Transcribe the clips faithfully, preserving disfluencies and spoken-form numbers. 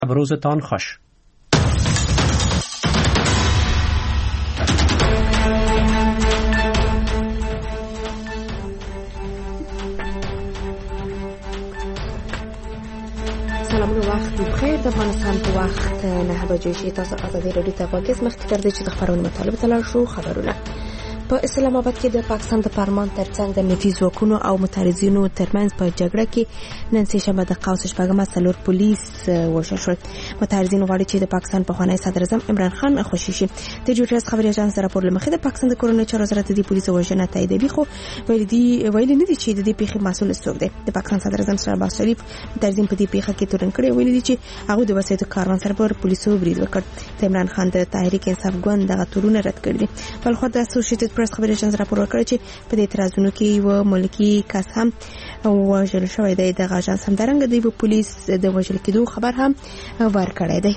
روزتان خوش. سلام و وخت بخیر. د افغانستان په وخت نه بجې شي. تاسو ازادي رادیو ته غوږ کې مخکې تر دې چې د خبرونو مطالب تلل شو خبرونه په اسلام آباد کې د پاکستان د پارلمان ترڅنګ د نفي ځواکونو او متحرزینو ترمنځ په جګړه کې نن سه شنبه د قوس شپږم څلور پولیس وژل شول. متحرزین غواړي چې د پاکستان پخوانی صدر اعظم عمران خان خوشي شي. د جوړجاز خبري اژانس راپور لمخې د پاکستان د کورونو چارو وزارت د پولیسو وژنه تاییدوي، خو ویل دي ویل نه دي چې د دې پیښې مسؤل څوک دی. د پاکستان صدر اعظم شهباز شریف متحرزین په دې پیښه کې تورن کړي، ویل دي چې هغه د وسایطو کاروان سره پر پولیسو برید وکړ. د عمران خان د تحریک انصاف ګوند دغه تورونه رد کړي. بل خو د اسوسییټډ پریس خبري اژانس راپور ورکړ چې په دې اعتراضونو کې یو ملکی کس هم وژل شوی دی. د اژانس هم درنګ دی په پولیس د وژل کېدو خبر هم ورکړی دی.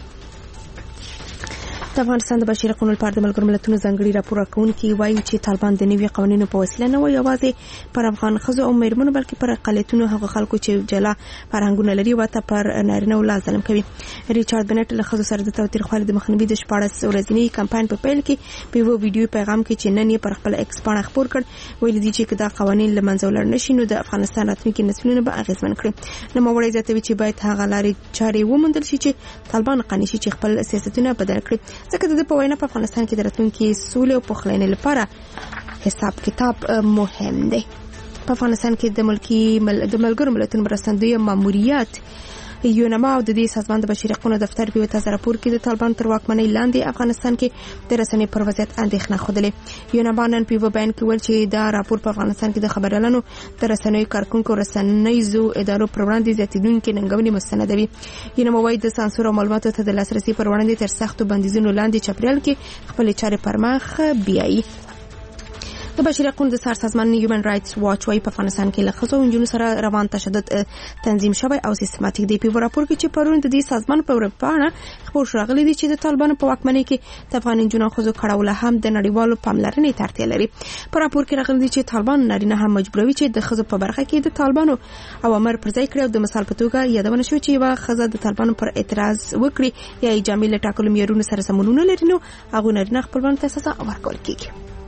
د افغانستان د بشري حقوقو لپاره د ملګرو ملتونو ځانګړي راپور ورکوونکي وایي چې طالبان د نوي قوانینو په وسیله نه وایي یوازې پر افغان ښځو او میرمنو بلکې پر اقلیتونو هغه خلکو چې جلا فرهنګونه لري وته پر نارینه ولا ظلم کوي. ریچارډ بنټ له ښځو سره د تاوتریخوالي د مخنیوي د شپاړس ورځنی کمپاین په پیل کې په یو ویډیو پیغام کې چې نن یې پر خپل ایکس باندې خبر کړ، ویل دي چې دا قوانین له منځه ولاړ نشي نو د افغانستان راتلونکي نسلونه به اغیزمن کړي. نو موړی زیاتوي چې باید هغه لارې چارې وموندل شي چې طالبان قانع شي چې خپل سیاستونه بدل کړي، ځکه د په وینا په افغانستان کې د راتلونکي سولې او پخلاینې لپاره حساب کتاب مهم دی. په افغانستان کې د ملکی مل... د ملګرو ملتونو مرستندوی ماموریت یونما او د دې سازمان د بشري حقوقو دفتر په تازه راپور کې د طالبان تر واکمنۍ لاندې افغانستان کې د رسنۍ پر وضعیت اندېښنه خوده. یونما نن په بیان کې ویل چې دا راپور په افغانستان کې د خبريالانو د رسنۍ کارکونکو رسنیزو ادارو پر وړاندې زیاتېدونکې ننګونې مستندوي. یونما وايي د سانسور او معلوماتو ته د لاسرسي پر وړاندې تر سختو بندیزونو لاندې چاپیریال کې خپل چارې پر مخ بیایي. د بشري حقوقو د سر سازمان هیومن رائټس واچ وايي په افغانستان کې له ښځو او نجونو سره روان تشدد تنظیم شوی او سیستماتیک دی. په راپور کې چې پرون د دې سازمان په ورپاڼه خبر شو راغلی دی چې د طالبانو په واکمنۍ کې د افغان نجونو ښځو کړهول هم د نړیوالو پاملرنې ته اړتیا لري. په راپور کې راغلی دی چې طالبان نارینه هم مجبوروي چې د ښځو په برخه کې د طالبانو اوامر پر ځای کړي او د مثال په توګه یادونه شو چې یوه ښځه د طالبانو پر اعتراض وکړي یا یې جامې له ټاکلو معیارونو سره سمون نه لري نو هغه نارینه خپلوانو ته سزا ورکول کېږي.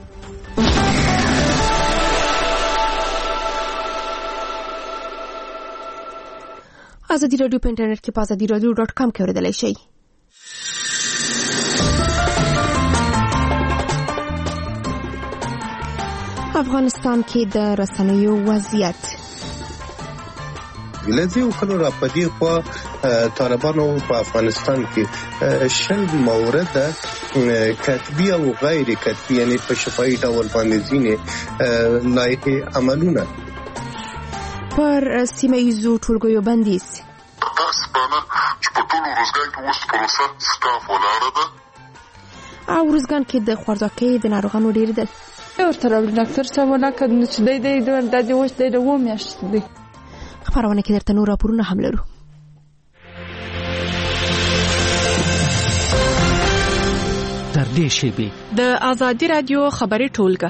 ازادي رادیو په انټرنیټ کې په ازادي رادیو ډاټ کام کې اوریدلای شئ. افغانستان کې د رسنیو وضعیت لږه یو کلو را پدې خو طالبانو په افغانستان کې شل مورد کتبی او غیر کتبی یعنی په شفاهي ډول باندې ځینې لایحې عملونه پر سیمه ییزو ټولګیو بندیز تاسو باندې چې په ټول ورځګان کې وست پروسه سټاف ولاړه ده او ورځګان کې د خوارځواکۍ د ناروغانو ډېرېدل ورته راوړي ډاکټر صاحب ولاکه چې دی دی د دې وښ دی د و میاشت دی. خبرونه کې درته نور راپورونه هم لرو. تر دې شیبې د ازادي رادیو خبري ټولګه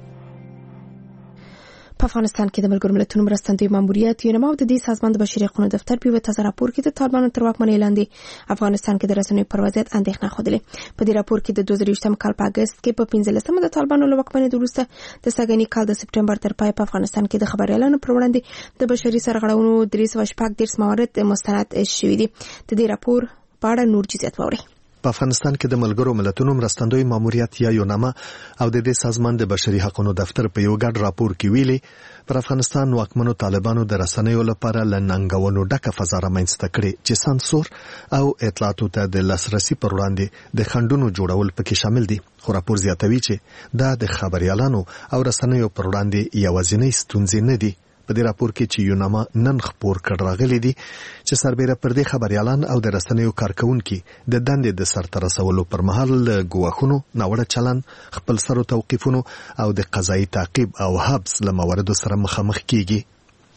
په افغانستان کې د ملګرو ملتونو مرستندوی ماموریت یونما او د دې سازمان د بشري حقوقو دفتر په تازه راپور کې د طالبانو تر واکمنۍ لاندې افغانستان کې د رسنیو پر وضعیت اندېښنه خوده. په دې راپور کې د دوه زره یوولسم کال په اگست کې په پنځلسمه د طالبانو له واکمنۍ وروسته د سږني کال د سپټمبر تر پای په افغانستان کې د خبريالانو پر وړاندې د بشري سرغړونو درې سوه شپږ دېرش موارد مستند شوي دي. د دې راپور په اړه نور جزئیات واورئ. په افغانستان کې د ملګرو ملتونو مرستندوی ماموریت یا یونما او د دې سازمان د بشري حقوقو دفتر په یو ګډ راپور کې ویلي پر افغانستان واکمنو طالبانو د رسنیو لپاره لننګونو ډکه فضا رامنځته کړې چې سانسور او اطلاعاتو ته د لاسرسي پر وړاندې د خنډونو جوړول پکې شامل دي. خو راپور زیاتوي چې دا د خبريالانو او رسنیو پر وړاندې یوازینۍ ستونزې نه دي. په دې راپور کې چې یونما نن خبر کړ راغلي دي چې سربېره پر دې خبريالان او د رسنیو کارکونکو د دندې د سرته رسولو پر مهال ګواښونو ناوړه چلن خپل سره توقیفونو او د قضایي تعقیب او حبس له مواردو سره مخامخ کیږي.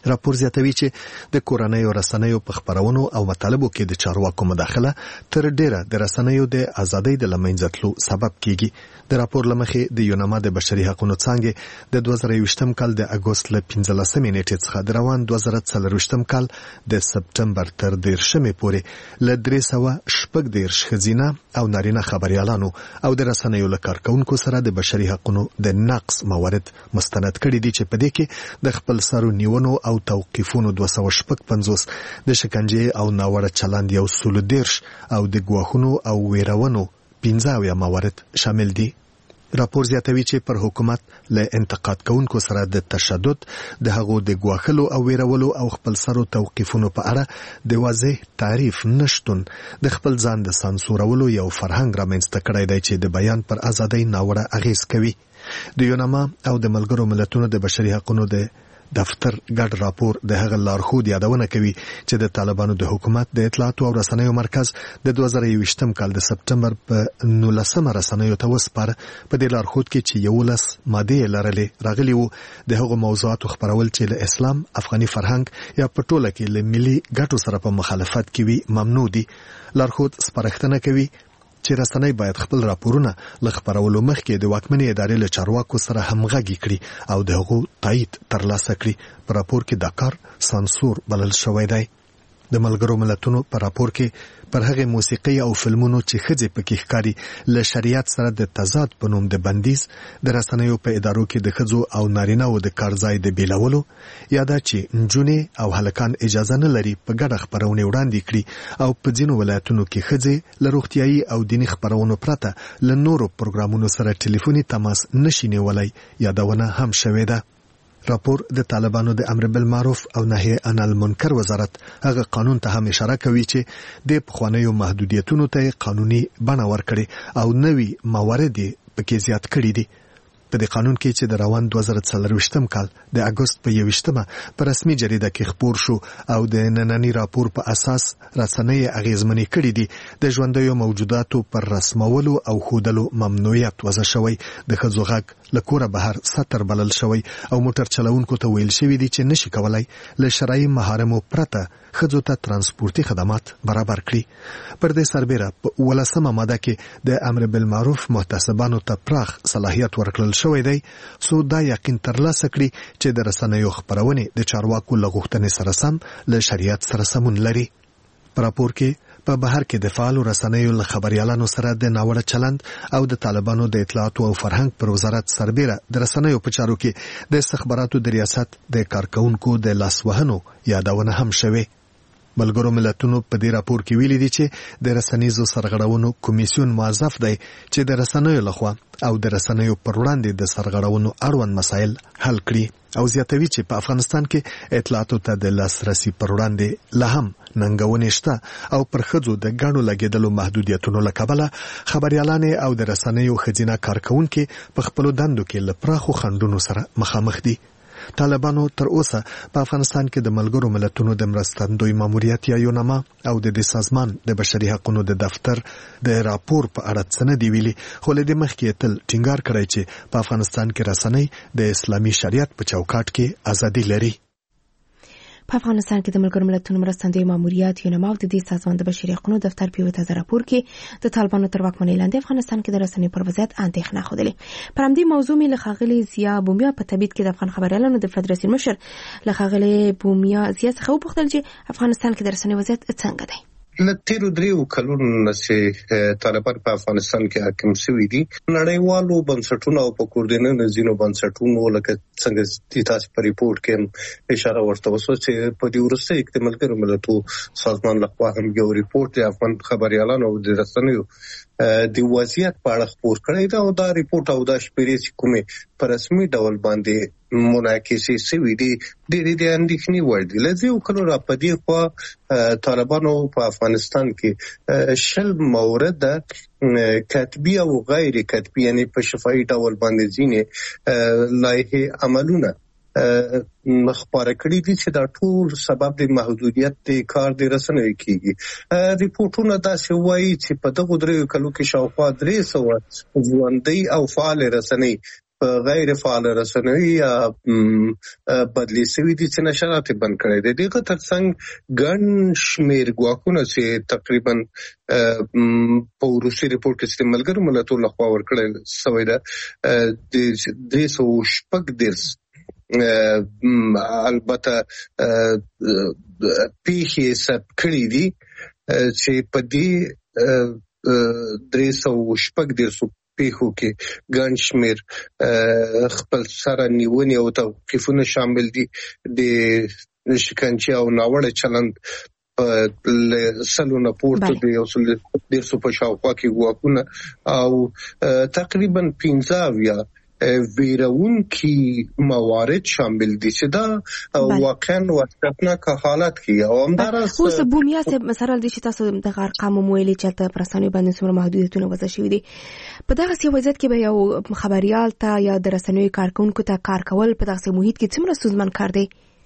راپور زیاتوي چې د کورنۍ رسنیو په خبرونو او مطالبو کې د چارواکو مداخله تر ډیره د رسنیو د ازادۍ د لمنځه تلو سبب کیږي. د راپور لمخې د یوناما د بشري حقوقو څانګې د دوه زره یوویشتم کال د اګوست ل پنځلسمې نیټې څخه د روان دوه زره څلرویشتم کال د سپټمبر تر دیرشمې پورې ل درې سوه شپږ دیرش ښځینه او نارینه خبريالانو او د رسنیو له کارکونکو سره د بشري حقوقو د نقض موارد مستند کړي دي چې په دې کې د خپل سرو نیونو او توقیفونو دوه سوه شپږ پنځوس د شکنجې او ناوړه چلند یو سل دیرش او د ګواښونو او ویرونو پنځه اویا موارد شامل دي. راپور زیاتوي چې پر حکومت له انتقاد کوونکو سره د تشدد د هغو د ګواښلو او ویرولو او خپل سرو توقیفونو په اړه د واضح تعریف نشتون د خپل ځان د سانسورولو یو فرهنګ رامنځته کړی دی چې د بیان پر ازادۍ ناوړه اغیز کوي. د یوناما او د ملګرو ملتونو د بشري حقوقو د دفتر ګډ راپور د هغه لارښود یادونه کوي چې د طالبانو د حکومت د اطلاعاتو او رسنیو مرکز د دوه زره یوویشتم کال د سپټمبر په نولسمه رسنیو ته وسپاره. په دې لارښود کې چې یولس مادې لرلې راغلي وو د هغو موضوعاتو خبرول چې له اسلام، افغاني فرهنګ یا په ټوله کې له ملي ګټو سره په مخالفت کې وي ممنوع دي. لارښود سپارښتنه کوي چې رسنۍ باید خپل راپورونه له خبرولو مخکې د واکمنې ادارې له چارواکو سره همغږي کړي او د هغو تایید ترلاسه کړي. په راپور کې دا کار سانسور بلل شوی دی. د ملګرو ملتونو په راپور کې پر هغه موسیقي او فلمونو چې ښځې پکې ښکاري له شریعت سره د تضاد په نوم د بندیز، د رسنیو په ادارو کې د ښځو او نارینه‌و د کار ځای د بیلولو، یا دا چې نجونې او هلکان اجازه نه لري په ګډه خپرونې وړاندې کړي او په ځینو ولایتونو کې ښځې له روغتیایي او دیني خپرونو پرته له نورو پروګرامونو سره ټلیفوني تماس نشي نیولی یادونه هم شوې ده. راپور د طالبانو د امر بالمعروف او نهي عن المنکر وزارت هغه قانون ته هم اشاره کوي چې د پخوانیو محدودیتونو ته قانوني بڼه ورکړي او نوي موارد پکې زیات کړي دي. په دې قانون کې چې د روان دوه زره څلرویشتم کال د اګوست په یوویشتمه په رسمي جریده کې خپور شو او د ننني راپور په اساس رسنۍ اغیزمنې کړي دي د ژوندیو موجوداتو پر رسمولو او ښودلو ممنوعیت وضع شوی، د ښځو غږ له کوره بهر سطر بلل شوی او موټر چلوونکو ته ویل شوی دي چې نشي کولای له شرعي محارمو پرته ښځو ته ترانسپورتي خدمات برابر کړي. پر دې سربیره په اوولسمه ماده کې د امر بالمعروف محتسبانو ته پراخ صلاحیت ورکړل شوی دی څو دا یقین ترلاسه کړي چې د رسنیو خپرونې د چارواکو له غوښتنې سره سم له شریعت سره سمون لري. په راپور کې په بهر کې د فعالو رسنیو له خبريالانو سره د ناوړه چلند او د طالبانو د اطلاعاتو او فرهنګ پر وزارت سربیره د رسنیو په چارو کې د استخباراتو د ریاست د کارکونکو د لاسوهنو یادونه هم شوه. ملګرو ملتونو په دې راپور کې ویلي دي چې د رسنیزو سرغړونو کمیسیون موظف دی چې د رسنیو لخوا او د رسنیو پر وړاندې د سرغړونو اړوند مسایل حل کړي او زیاتوي چې په افغانستان کې اطلاعاتو ته د لاسرسي پر وړاندې لا هم ننګونې شته او پر ښځو د ګڼو لګېدلو محدودیتونو له کبله خبریالانې او د رسنیو ښځینه کارکوونکي په خپلو دندو کې له پراخو خنډونو سره مخامخ دي. طالبانو تر اوسه په افغانستان کې د ملګرو ملتونو د مرستندوی ماموریت یا یوناما او د دې سازمان د بشري حقوقو د دفتر د راپور په اړه څه نه دی ویلي، خو له دې مخکې تل ټینګار کړی چې په افغانستان کې رسنۍ د اسلامي شریعت په چوکاټ کې ازادي لري. په افغانستان کې د ملګرو ملتونو مرستندوی ماموریت یوناما او د دې سازمان د بشري حقوقو دفتر په یو تازه راپور کې د طالبانو تر واکمنۍ لاندې افغانستان کې د رسنیو پر وضعیت اندېښنه ښودلې. پر همدې موضوع مې له ښاغلي ضیا بومیا په تبعید کې د افغان خبریالانو د فدراسیون مشر له ښاغلي بومیا ضیا څخه وپوښتل چې افغانستان کې د رسنیو وضعیت څنګه دی. له تیرو دریو کلونو نه چې طالبان په افغانستان کې حاکم شوي دي، نړیوالو بنسټونو او په کوردینونو ځینو بنسټونو لکه څنګه تاسو په ریپورت کې اشاره ورته وسو چې په دې وروسته کې د ملګرو ملتونو سازمان لخوا هم یو ریپورت د افغان خبريالانو او د رسنیو د وضعیت په اړه خپور کړی دا او دا ریپورت او دا شمیرې چې کومې په رسمي ډول باندې منعکسې شوي دي ډېرې د اندېښنې وړ دي. له دې کلونو راپدې خوا طالبانو په افغانستان کې شل مورده کتبي او غیر کتبي یعنی په شفاهي ډول باندې ځینې لایحې عملونه خبره کړې دي چې دا ټول سبب د محدودیت د کار د رسنیو کېږي. ریپورتونه داسې وایي چې په دغه دریو کلو کې شاوخوا درې سوه ژوندۍ او فعال رسنۍ غیر فعال رسنوي یا بدلی سوي دي چې نشرات بند کړي دي. دغه ترڅنګ ګڼ شمېر ګواښونه چې تقریبا په وروستي ریپورت کې چې ملګرو ملتونو لخوا ورکړل شوی ده د درې سوه شپږ دېرش البته پیښې ثبت کړي دي چې په دې درې سوه شپږ دېرش پیښو کې ګڼ شمېر خپل سره نیونې او توقیفونه شامل دي. د شکنجې او ناوړه چلند په سلو نه پورته د یو سل دېرشو په شاوخوا کې ګواښونه او تقریبا پنځه اویا ویرونکي موارد شامل دي چې دا واقعا وحشتناک حالت کې او همداراز اوس بومیا صاحب مثلا د چې تاسو د ارقام مویلي چې تاسو پر رسنیو باندې څومره محدودیتونه وضع شوي دي په دغه وضعیت کې به یو خبريال ته یا د رسنیو کارکونکو ته کار کول په دغه محیط کې څومره ستونزمن کار دی؟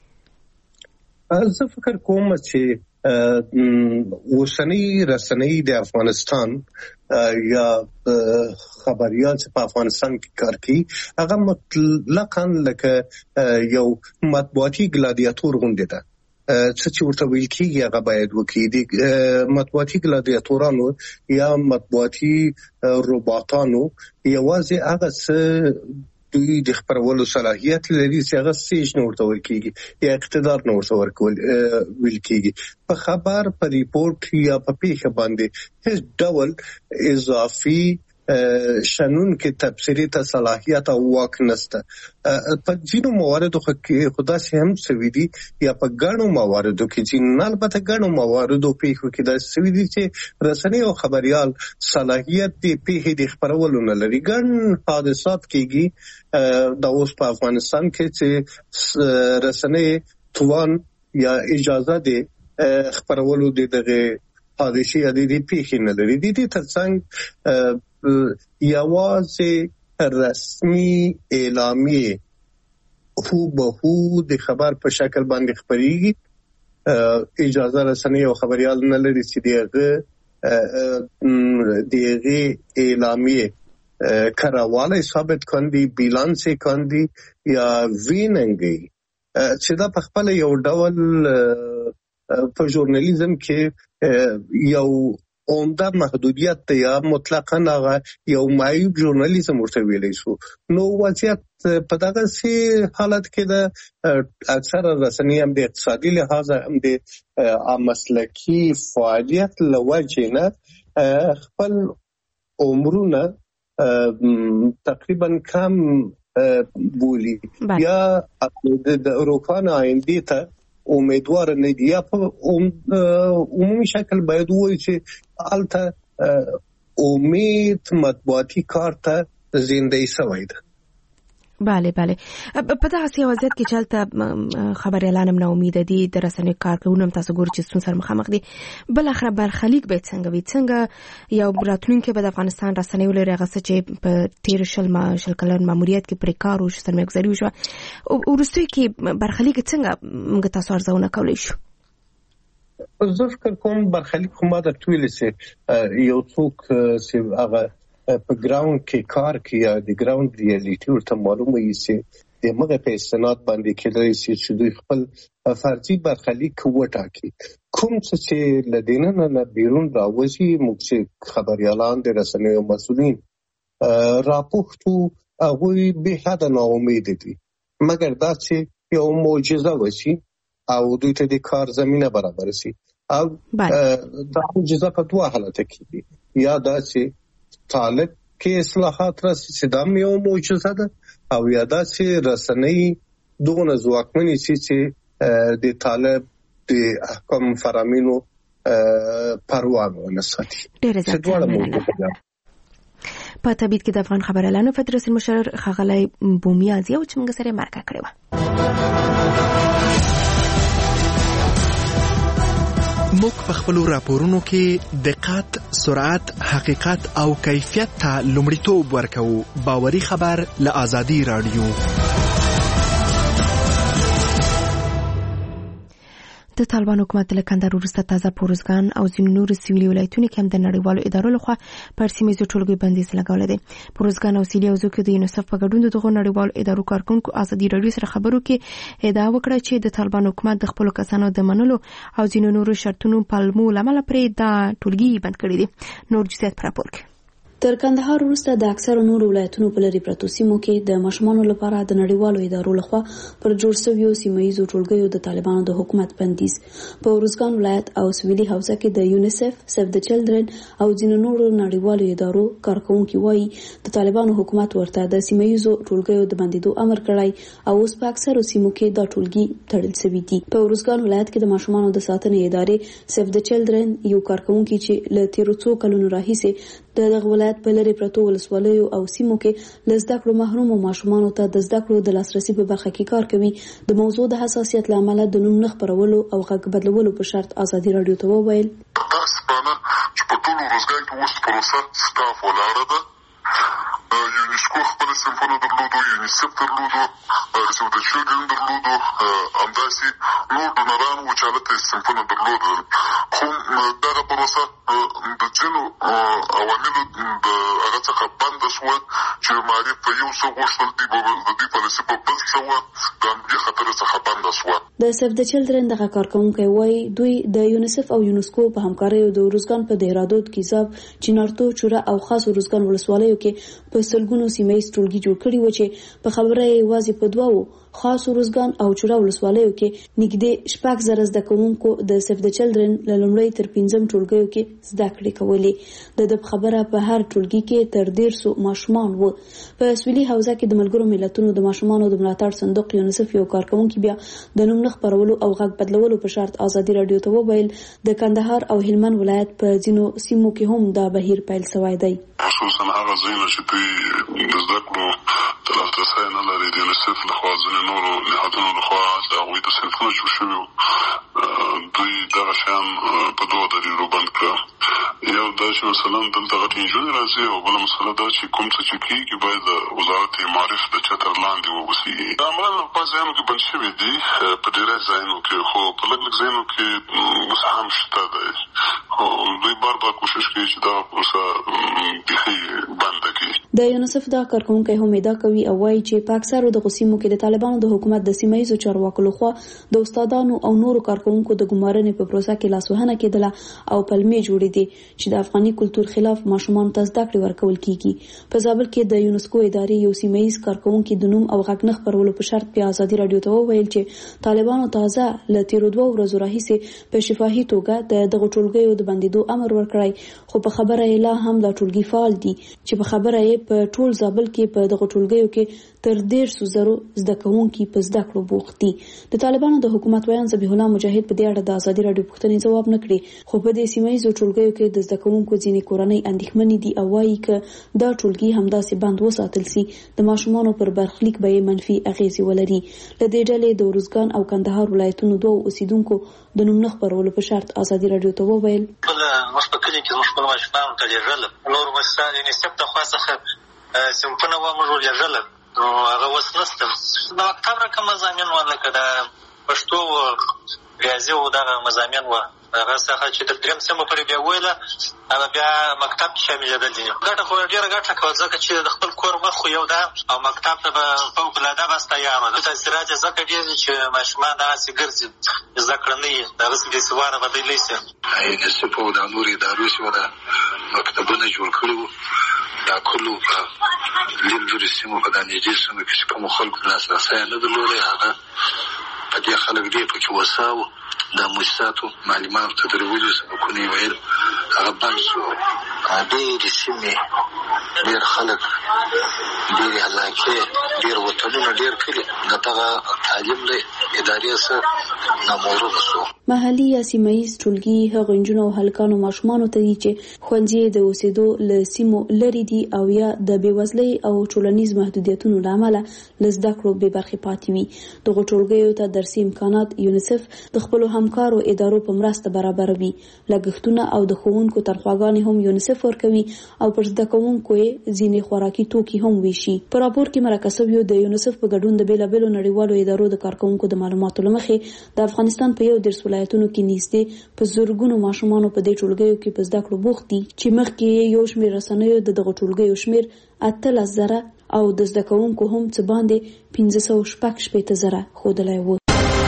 زه فکر کوم چې اوسنی رسنۍ د افغانستان یا خبريال چې په افغانستان کې کار کوي هغه مطلقاً لکه یو مطبوعاتي ګلادیاتور غوندې ده څه چې ورته ویل کېږي هغه باید وکړي. د مطبوعاتي ګلادیاتورانو یا مطبوعاتي روباټانو یوازې هغه څه دوی د خبرولو صلاحیت لري چې هغه سیج نه ورته ورکېږي یا اقتدار نه ورته ورکول ویل کېږي. په خبر په ریپورت یا په پیښه باندې هیڅ ډول اضافي شنون کې تبصرې ته صلاحیت او واک نشته. په ځینو مواردو کې خدا سي هم سوي دي یا په ګڼو مواردو کې چې البته ګڼو مواردو پیښو کې دا سوي دي چې رسنۍ او خبريال صلاحیت دی پیښې د خبرولو نه لري. ګڼ حادثات کېږي دا اوس په افغانستان کې چې رسنۍ توان یا اجازه دی خبرولو د دغه حادثې یا د پیښې نه لري. د دې ترڅنګ یوازې رسمي اعلامیه هو به هو د خبر په شکل باندې خبريږي. اجازه رسنۍ او خبريال نه لري چې دغه دغه اعلامیه کراواله ثابت کاندي بیلانس کاندي یا ویننګي چې دا په خپل یو ډول په ژورنالیزم کې یو عمده محدودیت ته یا مطلقاً هغه یو معیوب ژورنالیزم ورته ویلی شو. نو وضعیت په دغه سي حالت کې د اکثر رسنۍ هم د اقتصادي لحاظ هم د مسلکي فعالیت له وجې نه خپل عمرونه تقریبا کم بولی یا د روښانه آینده ته امیدوار نه دي. یا په عمومي شکل باید وایي چې البته امید مطبوعاتي کار ته زنده شوی ده. بله بله په دغه وضعیت کې چلته خبريالان هم نا امید دي د رسنیو کارکونکو هم تاسو ګورئ چې څون سره مخامخ دي. بل اخر برخلیک به څنګه وي څنګه یو راتلونکي به د افغانستان رسنیو لري هغه چې په تیر شل ما شل کلن ماموریت کې پرې کار وشو سرمایه‌ګذاري وشو ورسته کې برخلیک څنګه موږ تاسو ارزونه کولای شو؟ زه فکر کوم برخلیک خو ما د ټویل سي یو څوک چې هغه په ګراوند کې کار کوي یا د ګراوند ریالیټي ورته معلومه وي چې د مغه په استناد باندې کېدای شي چې دوی خپل فرضي برخلیک وټاکي. کوم چې لدینه نه بیرون راوځي موږ چې خبريالان د رسنیو مسؤلین راپورټو هغه به حد نه امید دي مګر دا چې یو معجزه وشي او دوی ته د کار زمينه برابر شي او دا معجزه په دوه حالت کې دي. یا دا چې طالب کې اصلاحات راسي چې دا یو معجزه ده او یا دا چې رسنۍ دغه ځواکمنې چې د طالب د احکام فرامینو پروا نه ساتي. ډېر زیات مننه. په تبعید کې د افغان خبريالانو فدراسیون مشر خغلی بومیا زیو چې موږ سره مرکه کړې و. موږ په خپل راپورونو کې دقت، سرعت، حقیقت او کیفیت ته لومړیتوب ورکوو. باوري خبر له آزادي رادیو. د طالبان حکومت له کندهار وروسته تازه پروزګان او ځینو نورو سویلي ولایتونو کې هم د نړیوالو ادارو لخوا پر سیمه ییزو ټولګیو بندیز لګولی دی. پروزګان او سویلي حوزو کې د یونیسف په ګډون دغه نړیوالو ادارو کارکونکو ازادي راډیو سره خبرو کې ادعا وکړه چې د طالبان حکومت د خپل کسانو د منلو او ځینو نورو شرطونو پلمو لامل پرې دا ټولګي بند کړي دي. نور جزئیات پر راپور کې تر کندهار وروسته د اکثر نورو ولایتونو په لري پرتو سیمو کې د ماشومانو لپاره د نړیوالو ادارو لخوا پر جوړ شویو سیمه ییزو ټولګیو د طالبانو د حکومت بندیز په ورزګان ولایت او سویلي حوزه کې د یونیسف، سیف د چلډرن او ځینو نورو نړیوالو ادارو کارکونکو وایي د طالبانو حکومت ورته د سیمه ییزو ټولګیو د بندیدو امر کړی او اوس په اکثر سیمو کې دا ټولګي تړل شوی دي. په ورزګان ولایت کې د ماشومانو د ساتنې ادارې سیف د چلډرن یو کارکونکو چې له تیرو څو کلونو راهیسې د دغه ولایت په لري پرتو ولسوالیو او سیمو کې له زده کړو محروم ماشومانو ته د زده کړو د لاسرسي په برخه کې کار کوي. د موضوع د حساسیت لامل د نوم نه خپرولو او غږ بدلولو په شرط ازادي راډیو ته وویل چې په ټولو ورځګان کې اوس پروسه سټاف ولاړه ده. یونیسکو خپل صنفونه درلودو، یونیسف درلودو، سیف د چلډرن درلودو، همداسې نور ډونران وو چې هلته صنفونه درلودل. خو دغه پروسه د ځینو عواملو د هغه څخه بنده شوه چې معرف په یو څه غوښتل دي د دوی پالیسي په بل څه وه د همدې خطر څخه بنده شوه. د سیف د چلډرن دغه کارکونکی وایي دوی د یونیسف او یونیسکو په همکاریو د ورزګان په دهرادود، کیزاب، چینارتو، چوره او خاص ورزګان ولسوالیو کې په سلګونو سیمه ییز ټولګي جوړ کړي و چې په خبره یې یوازې په دوو خاص ورزګان او چوره ولسوالیو کې نږدې شپږ زره زده کوونکو د سیف د چلډرن له لومړۍ تر پنځم ټولګیو کې زده کړې کولې. د دې خبره په هر ټولګي کې تر ډېر سو ماشومان وو. په سویلي حوزه کې د ملګرو ملتونو د ماشومانو د ملاتړ صندوق یونیسف یو کارکونکي بیا د نوم نه خپرولو او غږ بدلولو په شرط ازادي راډیو ته وویل د کندهار او هلمند ولایت په ځینو سیمو کې هم دا بهیر پیل شوی دی. خصوصا هغه ځایونه چې دوی د زده کړو د لاسرسي نه لري د یونیسف لخوا ځینې نورو نهادونو لخوا د هغوی د صنفونو جوړ شوي دوی دغه شیان په دوه دلیلو بند کړه. یو دا چې مثلا دلته غټې نجونې راځي او بله مسله دا چې کوم څه چې کېږي باید د وزارت معارف د چتر لاندې واوسي. دا عملاً په ځایونو کې بند شوي دي په ډېری ځایونو کې، خو په لږ لږ ځایونو کې اوس هم شته دی. خو دوی بار بار کوشش کوي چې دغه پروسه بیخي بنده کړي. د یونیسف دا کارکونکی هم ادعا کوي او وایي چې په اکثرو دغو سیمو کې د طالبانو د حکومت د سیمه ییزو چارواکو لخوا د استادانو او نورو کارکونکو د ګمارنې په پروسه کې لاسوهنه کېدله او پلمې جوړې دي چې د افغاني کلتور خلاف ماشومانو ته زده کړې ورکول کیږي. په زابل کې د یونیسکو ادارې یو سیمه ییز کارکونکي د نوم او غږ نه خپرولو په شرط په ازادي راډیو ته وویل چې طالبانو تازه له تیرو دوه ورځو راهیسې په شفاهي توګه د دغو ټولګیو د بندیدو امر ورکړی، خو په خبره یې لا هم دا ټولګي فعال دي چې په خبره یې په ټول زابل کې په دغو ټولګیو کې تر ډېر څو زرو زده کوونکي په زده کړو بوخت دي. د طالبانو د حکومت ویان ذبیح الله مجاهد په دې اړه د ازادي راډیو پوښتنې ځواب نه کړي، خو په دې سیمه ییزو ټولګیو کې د زده کوونکو ځینې کورنۍ اندېښمنې دي او وایي که دا ټولګي همداسې بند وساتل سي د ماشومانو پر برخلیک به یې منفي اغېزې ولري. له دې ډلې د ورزګان او کندهار ولایتونو دوو اوسیدونکو د نوم نه خپرولو په شرط ازادي راډیو ته وویل موږ په کلي کې زموږ خپل ماشومان ته لېږل، نور مؤسسات یونیسف د خوا څخه صنفونه وه موږ ولېږل، نو هغه اوس نشته. د مکتب رقم مضامین وه لکه د پښتو و ریاضي و دغه مضامین وه هغه څخه چې د درېیم صنف پورې بیا وویله هغه بیا مکتب کې شاملېدل دي. ګټه خو ډېره ګټه کوله ځکه چې د خپل کور وخت خو یو ده او مکتب ته به فوقالعاده بس تیار وه. تاثیرات یې ځکه ډېر دي چې ماشومان دغسې ګرځي زده کړه نه وي دغسې بېسواره بدلی شي. یونیسف او د نورو ادارو چې د مکتبونه جوړ کړي وو دا کلو په لیم جوړې سیمو په دا نږدې سیمو کې چې کومو خلکو لاسرسی نه درلودی هغه په دې خلک ډېر پکې وسا وو. د مؤسساتو معلمانو ته درولي سبقونه یې ویل هغه بند شو. ډېرې سیمې ډېر خلک ډېرې علاقې ډېر وطنونه ډېر کلي د دغه تعلیم له ادارې سره ناموروبه شو. محلي یا سیمه ییز ټولګي هغو نجونو او هلکانو ماشومانو ته دي چې ښوونځي د اوسېدو له سیمو لرې دي او یا د بېوزلۍ او ټولنیز محدودیتونو له امله له زده کړو بې برخې پاتې وي. دغو ټولګیو ته درسي امکانات یونیسف د خپلو همکارو ادارو په مرسته برابروي. لګښتونه او د ښوونکو تنخواګانې هم یونیسف ورکوي او پر زده کوونکو یې ځینې خوراکي توکي هم ویشي. په راپور کې مرکه شویو د یونیسف په ګډون د بېلابېلو نړیوالو ادارو د کارکوونکو د معلوماتو له مخې د افغانستان په یو درس ولایتونو کې نږدې په زورګونو ماشومان په دې ټولګیو کې په زده کړو بوخت دي چې مخکې یو شمېر رسنیو د دغه ټولګیو شمېر اتلس زره او د زده کوونکو هم څه باندې پنځه سوه شپږ شپېته زره ښودلی و.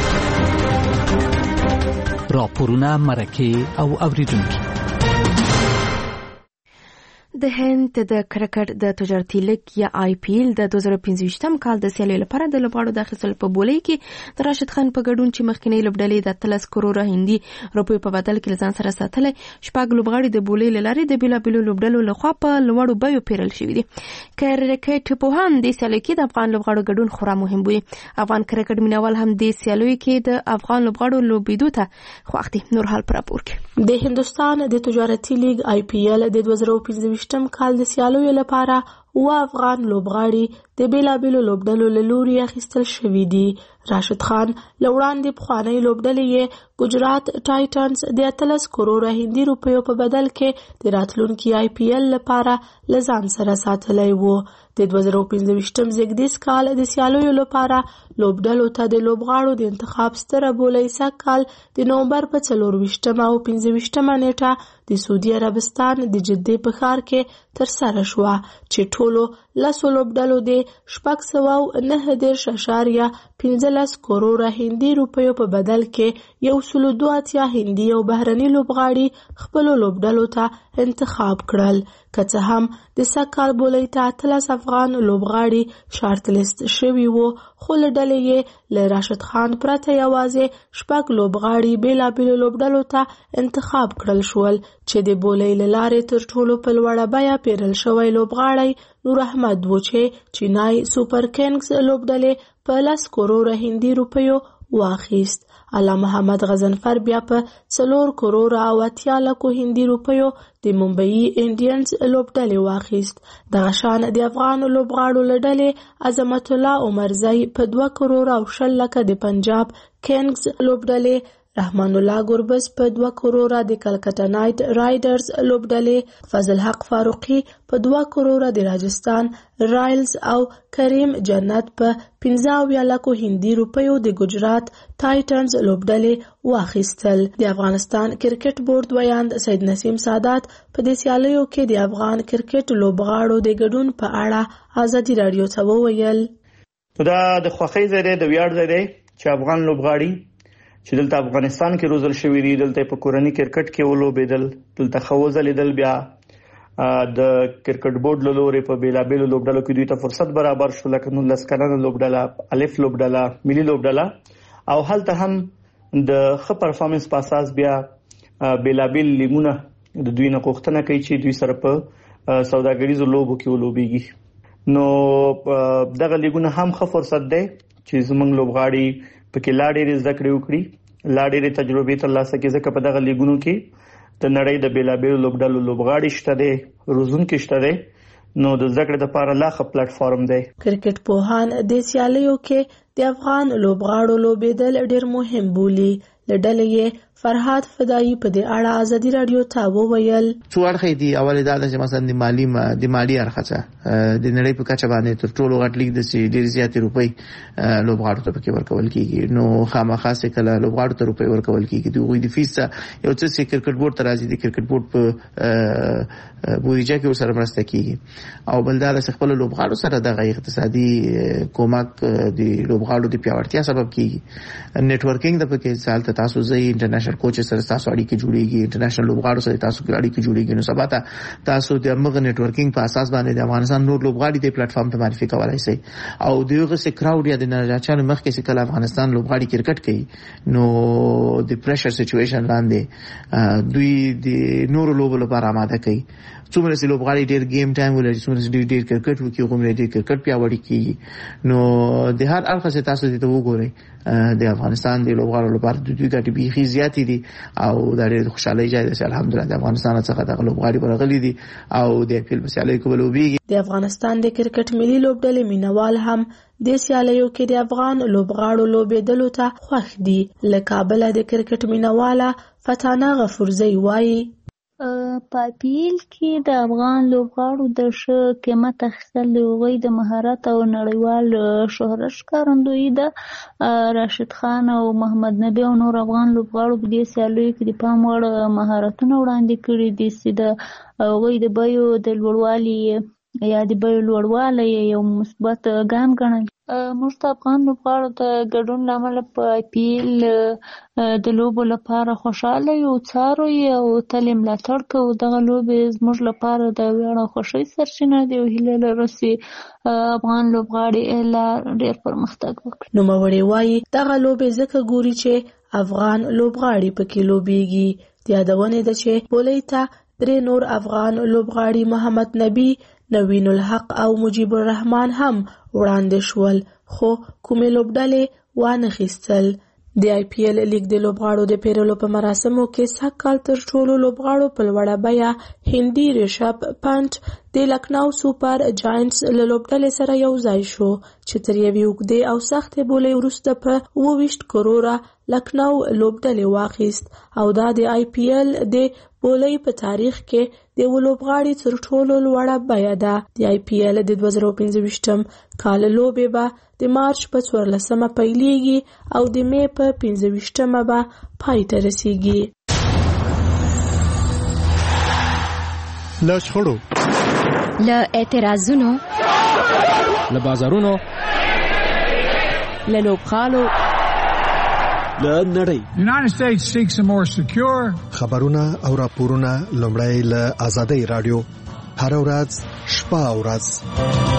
راپورونه، مرکې او اوریدونکي. د هند د کرکټ د تجارتي لیګ یا آی پی ایل د دوه زره پنځه کال د سیالیو لپاره د لوبغاړو د اخیستلو په بولۍ کې د راشد خان په ګډون چې مخکینی لوبډلې د اتلس کروړه هندي روپیو په بدل کې ځان سره ساتلی، شپږ لوبغاړي د بولۍ له لارې د بېلابېلو لوبډلو لخوا په لوړو بیو پیرل شوي دي. کرکټ پوهان د سیالیو کې د افغان لوبغاړو ګډون خورا مهم بولي. افغان کرکټ مینوال هم د سیالیو کې د افغان لوبغاړو لوبېدو ته خوښ دي. نور حال پر راپور کې د هندوستان د تجارتي لیګ آی پی ایل د دوه زره پنځه کال د سیالیو لپاره و افغان لوبغاړي د بیلابېلو لوبډلو له لوري اخیستل شوي دي. راشد خان له وړاندې پخوانۍ لوبډلې یې ګجرات ټایټنز د اتلس کروړه هندي روپیو په بدل کې د راتلونکي آی پی ایل لپاره له ځان سره ساتلی و. د دوه زره پنځه زیږدیز کال د سیالیو لپاره لوبډلو ته د لوبغاړو د انتخاب ستره بولۍ سږ کال د نومبر په څلور او پنځه نیټه د سعودي عربستان د جدې په ښار کې ترسره شوه چې ټولو لسو لوبډلو د شپږ سوه نهه دېرش اعشاریه پنځلس کروړه هندي روپیو په بدل کې یو سلو دوه اتیا هندي او بهرني لوبغاړي خپلو لوبډلو ته انتخاب کړل. که څه هم د سږ کال بولۍ ته اتلس افغان لوبغاړي شارت لیست شوي وو، خو له ډلې یې له راشد خان پرته یوازې شپږ لوبغاړي بېلابېلو لوبډلو ته انتخاب کړل شول چې د بولۍ له لارې تر ټولو په لوړه بیه پیرل شوی لوبغاړی نور احمد و چې چینای سوپر کنګز لوبډلې په لس کروړه هندي روپیو واخیست. اعلی محمد غضنفر بیا په څلور کروړه او اتیا لکو هندي روپیو د ممبئی انډینز لوبډلې واخیست. دغه شان د افغان لوبغاړو له ډلې عظمت الله عمرزی په دوه کروړه او شل لکه د پنجاب کنګز لوبډلې، رحمان الله ګربز په دوه کروړه د کلکته نایټ رایډرز لوبډلې، فضل حق فاروقي په دوه کروړه د راجستان رایلز او کریم جنت په پنځه اویا لکو هندي روپیو د ګجرات ټایټنز لوبډلې واخیستل. د افغانستان کرکټ بورډ ویاند سید نسیم سادات په دې سیالیو کې د افغان کرکټ لوبغاړو د ګډون په اړه ازادي راډیو ته وویل. دا د خوښۍ ځای دی، د ویاړ ځای دی چې افغان لوبغاړي چې دلته افغانستان کې روزل شوي دي، دلته په کورني کرکټ کې ولوبېدل، دلته ښه وځلېدل، بیا د کرکټ بورډ له لورې په بېلابېلو لوبډلو کې دوی ته فرصت برابر شو، لکه نولس کلنه لوبډله، الف لوبډله، ملي لوبډله، او هلته هم د ښه پرفارمنس په اساس بیا بېلابېل لیګونه د دوی نه غوښتنه کوي چې دوی سره په سوداګریزو لوبو کې ولوبېږي. نو دغه لیګونه هم ښه فرصت دی چې زموږ لوبغاړي پکې لا ډېرې زده کړې وکړي، لا ډېرې تجربې ترلاسه کړي، ځکه په دغه لیګونو کې د نړۍ د بېلابېلو لوبډلو لوبغاړي شته دی، روزونکي شته دی، نو د زده کړې لپاره لا ښه پلیټ فارم دی. کرکټ پوهان د سیالیو کې د افغان لوبغاړو لوبېدل ډېر مهم بولي. له ډلې یې فرهاد فدایي په دې اړه ازادي راډیو ته وویل. څو اړخې دي، اول دا چې مثلا د مالی د مالی اړخ څخه د نړۍ په کچه باندې تر ټولو غټ لیګ د ډېر زیاتې روپۍ لوبغاړو ته پکې ورکول کیږي، نو خامخا سه کله لوبغاړو ته روپۍ ورکول کیږي، دوی د فیس یو څه چې کرکټ بورډ ته راځي، د کرکټ بورډ په بودیجه کې ورسره مرسته کیږي، او بلدار سره خپل لوبغاړو سره د اقتصادي کومک د لوبغاړو د پیاوړتیا سبب کیږي. نتورکینګ د پکې سالت تاسو زې انټرنیشنل کوچ سره تاسو اړیکې جوړیږي، انټرنیشنل لوبغاړو سره تاسو اړیکې جوړیږي، نو سبا ته تاسو د موږ نتورکینګ په اساس باندې د افغانستان نور لوبغاړي د پلیټ فارم ته معرفي کولای شي، او دغه څه کراود یا د نړیوال مخکې چې کله افغانستان لوبغاړي کرکټ کوي نو د پریشر سچويشن لاندې دوی د نور لوبو لپاره آماده کوي. څومره چې لوبغاړي ډېر گیم ټایم ولري، څومره چې ډېر کرکټ وکړي، غوړي ډېر کرکټ پیاوړی کیږي، نو د هر اړخ څخه تاسو ته وګورئ د افغانستان د لوبغاړو لپاره د دوی ګټې بيخي زیاتې دي، او د ډېر خوشحالي ځای دی. الحمدلله د افغانستان څخه د لوبغاړي ورغلي دي او د خپل مسالې کول وبېږي. د افغانستان د کرکټ ملي لوبډلې مینوال هم د سیالیو کې د افغان لوبغاړو لوبېدلو ته خوښ دي. له کابل د کرکټ مینواله فتانه غفورزی وایي. په پیل کې د افغان لوبغاړو د ښه قیمت اخیستل د هغوی د مهارت او نړیوال شهرت ښکارندویي ده. راشد خان او محمد نبي او نور افغان لوبغاړو په دې سیالیو کې د پام وړ مهارتونه وړاندې کړي دي چې د هغوی د بیو د لوړوالي یا د بیو لوړوالی یو مثبت ګام ګڼل. موږ د افغان لوبغاړو د ګډون له امله په پیل د لوبو لپاره خوشحاله یو، څارو یې او تل یې ملاتړ کوو. دغه لوبې زموږ لپاره د ویاړ او خوښۍ سرچینه ده او هیله لرو چې افغان لوبغاړي لا ډېر پرمختګ وکړي. نوموړی وایي دغه لوبې ځکه ګوري چې افغان لوبغاړي پکې لوبېږي. د یادونې ده چې بولۍ ته درې نور افغان لوبغاړي محمد نبي، نوین الحق او مجیب الرحمن هم وړاندې شول، خو کومې لوبډلې وانخیستل. د آی پی ایل لیګ د لوبغاړو د پیرلو په مراسمو کې سږ کال تر ټولو لوبغاړو په لوړه بیه هندي ریشب پنټ د لکنهو سوپر جاینټس له لوبډلې سره یو ځای شو چې تر یوې اوږدې او سختې بولۍ وروسته په اووه ویشت کروره لکنهو لوبډلې واخیست او دا د آی پی ایل د بولۍ په تاریخ کې د یو لوبغاړي تر ټولو لوړه بیه ده. د آی پی ایل د دوه زره پنځه ویشتم کال لوبې به د مارچ په څوارلسمه پیلیږي او د مې په پنځه ویشتمه به پای ته رسیږي. له شخړو، له اعتراضونو، له بازارونو، له لوبغالو، له نړۍ. United States seeks a more secure. خبرونه او راپورونه لومړی له آزادۍ رادیو هر ورځ شپه او ورځ.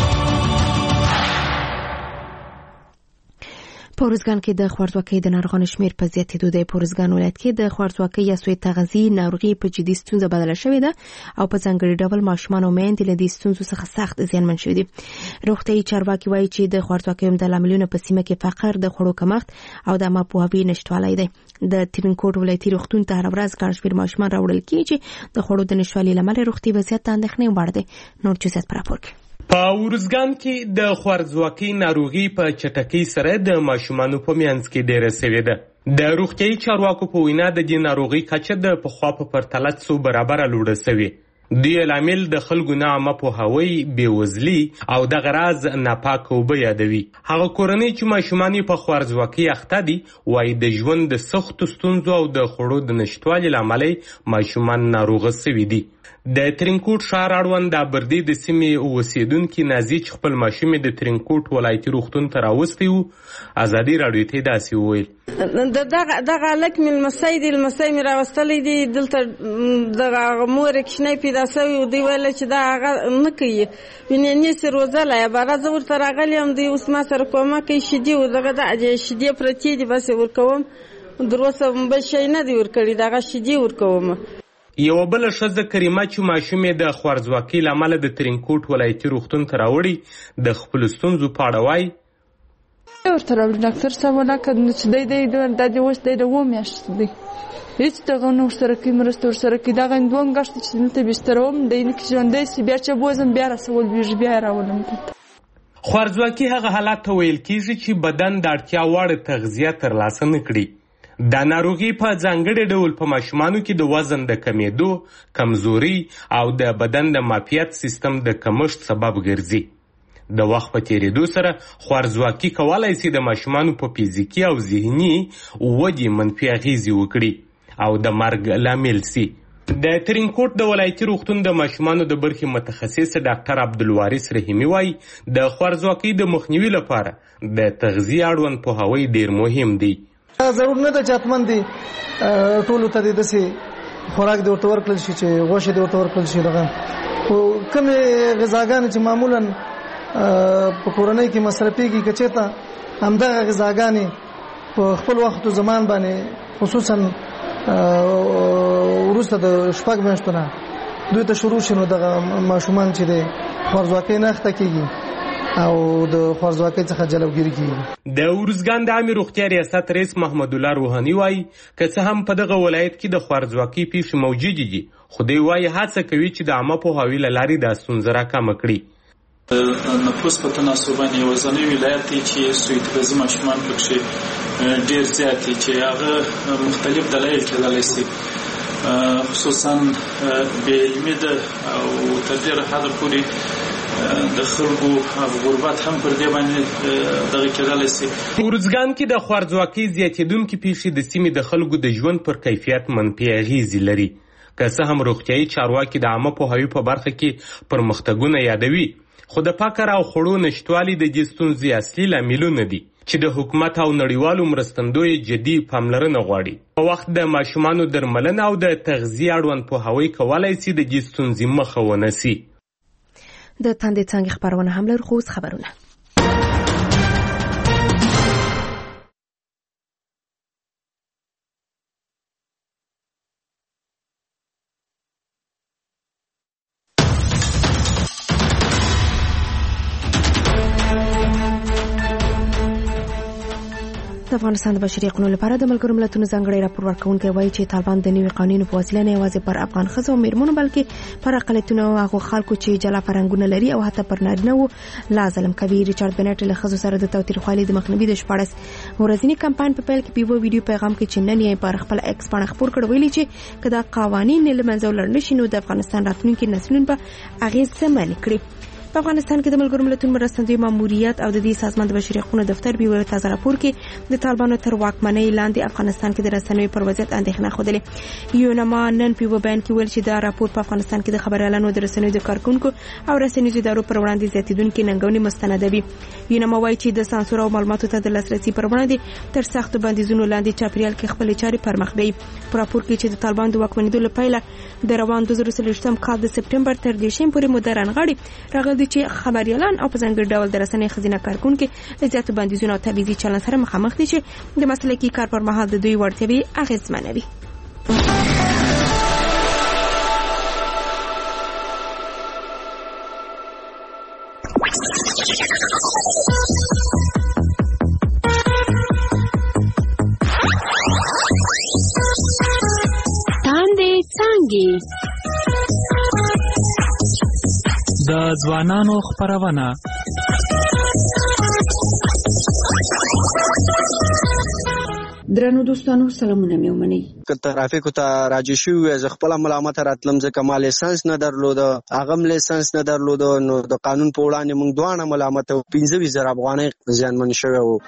په ارزګان کې د خوارځواکۍ د ناروغانو شمېر په زیاتېدو دی. په ارزګان ولایت کې د خوارځواکۍ یا سوی تغذیې ناروغي په جدي ستونزه بدله شوې ده او په ځانګړي ډول ماشومان او میندې له دې ستونزو څخه سخت زیانمن شوي دي. روغتیايي چارواکي وایي چې د خوارځواکۍ عمده لاملونه په سیمه کې فقر، د خوړو کمښت او د عامه پوهاوي نشتوالی دی. د ترینکوټ ولایتي روغتون ته هره ورځ ګڼ شمېر ماشومان راوړل کېږي چې د خوړو د نشتوالي له امله روغتي وضعیت ته اندېښنې وړ دی. نور جزئیات په راپور کې. په ارزګان کې د خوارځواکۍ ناروغي په چټکۍ سره د ماشومانو په منځ کې ډېره سوې ده. د روغتیايي چارواکو په وینا د دې ناروغۍ کچه د پخوا په پرتله څو برابره لوړه سوې. دې لامل د خلکو نه عامه پوهاوی، بېوزلي او دغه راز ناپاکه اوبه یادوي. هغه کورنۍ چې ماشومان یې په خوارځواکۍ اخته دي وایي د ژوند د سختو ستونزو او د خوړو د نشتوالي له امله ماشومان ناروغه سوي دي. د ترینکوټ ښار اړوند د ابردي د سیمې اوسیدونکي نازي چې خپل ماشوم د ترینکوټ ولایتي روغتون ته راوستی و ازادي راډیو ته داسې وویل: دغه هلک مې لمسی دی، لمسی مې راوستلی دی دلته، دغه مور یې کوچنی پیدا سوی و، دوی ویله چې دا هغه نه کوي، نیسې روزلی باره زه ورته راغلی یم، دوی اوس ما سره کومه کوي، شیدې و دغه د شیدې پرتې دي بس یې ورکوم، در اوسه بل شی نه دی ورکړي، دغه شیدې ورکوم. یوه بله ښځه کریمه چې ماشوم یې د خوارځواکۍ له امله د ترینکوټ ولایتي روغتون ته راوړي د خپلو ستونزو په اړه وایي: ورته راوړي ډاکټر صاحب ولکه چې دی دی دا دې اوس دی د اووه میاشتې دی، هېڅ دغه نه ورسره کوي، مرسته ورسره کوي. دغه دوه میاشتې چې دلته بستره وم دی نه کې ژوندی سي، بیا چې بوځم بیا راسول بیږي، بیا یې راولم دلته. خوارځواکي هغه حالت ته ویل کېږي چې بدن د اړتیا وړ تغذیه ترلاسه نه کړي. دا ناروغي په ځانګړي ډول په ماشومانو کې د وزن د کمیدو، کمزوري او د بدن د معافیت سیستم د کمښت سبب ګرځي. د وخت په تیریدو سره خوارځواکي کولی شي د ماشومانو په فزیکي او ذهني ودې منفي اغیزې وکړي او د مرګ لامل شي. د ترینکوټ د ولایتي روغتون د ماشومانو د برخې متخصص ډاکټر عبدالوارث رحیمي وایي د خوارځواکۍ د مخنیوي لپاره د تغذیې اړوند پوهاوی ډیر مهم دی. ضرور نه ده چې حتمن دي ټولو ته د داسې خوراک د ورته ورکړل شي چې غوښې د ورته ورکړل شي. دغه کومې غذاګانې چې معمولا په کورنۍ کې مصرفېږي که چېرته همدغه غذاګانې په خپل وخت و زمان باندې خصوصا وروسته د شپږ میاشتو نه دوی ته شروع شي نو دغه ماشومان چې د خوارځواکۍ نه اخته کېږي او د خوارځواکۍ څخه جلوګیري کیږي. د ارزګان د عامې روغتیا ریاست رئیس محمد الله روحاني وایي که څه هم په دغه ولایت کې د خوارځواکۍ پیښې موجودې دي، خو دوی وایي هڅه کوي چې د عامه پوهاوي له لارې دا ستونزه راکمه کړي. نفوس په تناسب باندې یوازینی ولایت دی چې سوی تغذیې ماشومان پکښې ډېر زیات دي چې هغه مختلف دلایل کېدلی شي. خصوصا بې علمي ده او تر ډېره حده پورې د خلکو غربت هم پر دې باندې دغه کېدلی شي. په ارزګان کې د خوارځواکۍ زیاتېدونکې پیښې د سیمې د خلکو د ژوند پر کیفیت منفي اغېزې لري. که څه هم روغتیایي چارواکي د عامه پوهاوي په برخه کې پرمختګونه یادوي، خو د فقر او خوړو نشتوالي د دې ستونزې اصلي لاملونه دي چې د حکومت او نړیوالو مرستندوی جدي پاملرنه غواړي. په وخت د ماشومانو درملنه او د تغذیې اړوند پوهاوی کولای شي د دې ستونزې مخه ونیسي. د تندې څانګې خبرونه هم لرو، خو اوس خبرونه. د افغانستان د بشري حقوقو لپاره د ملګرو ملتونو ځانګړي راپور ورکوونکی وایي چې طالبان د نوي قوانینو په وسیله نه یوازې پر افغان ښځو او میرمنو بلکې پر اقلیتونو او هغو خلکو چې جلا فرهنګونه لري او حتی پر نارینه‌وو لا ظلم کوي. ریچارډ بنټ له ښځو سره د تاوتریخوالي د مخنیوي د شپاړس ورځني کمپاین په پیل کې په یو ویډیو پیغام کې چې نن یې پر خپل ایکس باندې خبر کړ ویلي چې کدا قوانین له منځه ولاړ نشي نو د افغانستان راتلونکي نسلونه په اغیزمن کړي. په افغانستان کې د ملګرو ملتونو مرستندوی ماموریت او د دې سازمان د بشري حقوقو دفتر په یو تازه راپور کې د طالبانو تر واکمنۍ لاندې افغانستان کې د رسنیو پر وضعیت اندېښنه خوده. یونما نن په بیان کې ویل چې دا راپور په افغانستان کې د خبريالانو د رسنیو د کارکونکو او رسنیو ادارو پر وړاندې زیاتېدونکې ننګونې مستندوي. یونما وایي چې د سانسور او معلوماتو ته د لاسرسي پر وړاندې تر سخت بندیزونو لاندې چاپیریال کې خپل چارې پر مخ بیي. په راپور کې چې د طالبان د واکمنېدو لپاره د روان دوه زره څلوېښتم کال د سپټمبر تر دیشم پورې موده رانغاړي راغلي چې خبريالان او په ځانګړي ډول د رسنۍ خزینه کارکونکو له زیاتو بندیزونو او تبعیضي چلند سره مخامخ دي چې د مسلکي کار پر مهال د دوی وړتیاوې اغېزمنوي. تاندې څانګې د ځوانانو خبرونه. درنو دوستانو سلامونه مې ومنئ. که ترافیکو ته راجع شوي وای زه خپله ملامت راتلم ځکه ما لیسنس نه درلوده، هغه هم لیسنس نه درلوده، نو د قانون په وړاندې موږ دواړه ملامت وو. پنځه ویشت زره افغانۍ زیانمن شوی وو.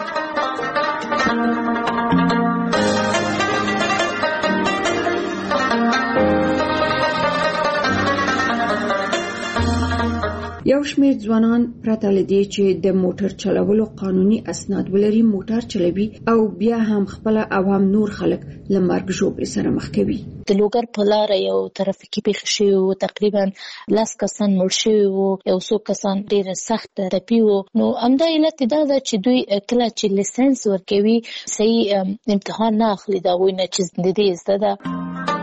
یو شمېر ځوانان پرته له دې چې د موټر چلولو قانوني اسناد ولري موټر چلوي او بیا هم خپل او هم نور خلک له مرګ ژوبلې سره مخ کوي. د لوګر په لاره یو ترافیکي پیښه شوې وه، تقریبا لس کسان مړ شوي وو، یو څو کسان ډېر سخت ټپي وو. نو همدا علت دا ده چې دوی کله چې لیسنس ورکوي صحیح امتحان نه اخلي د هغوی نه چې د دې زده ده.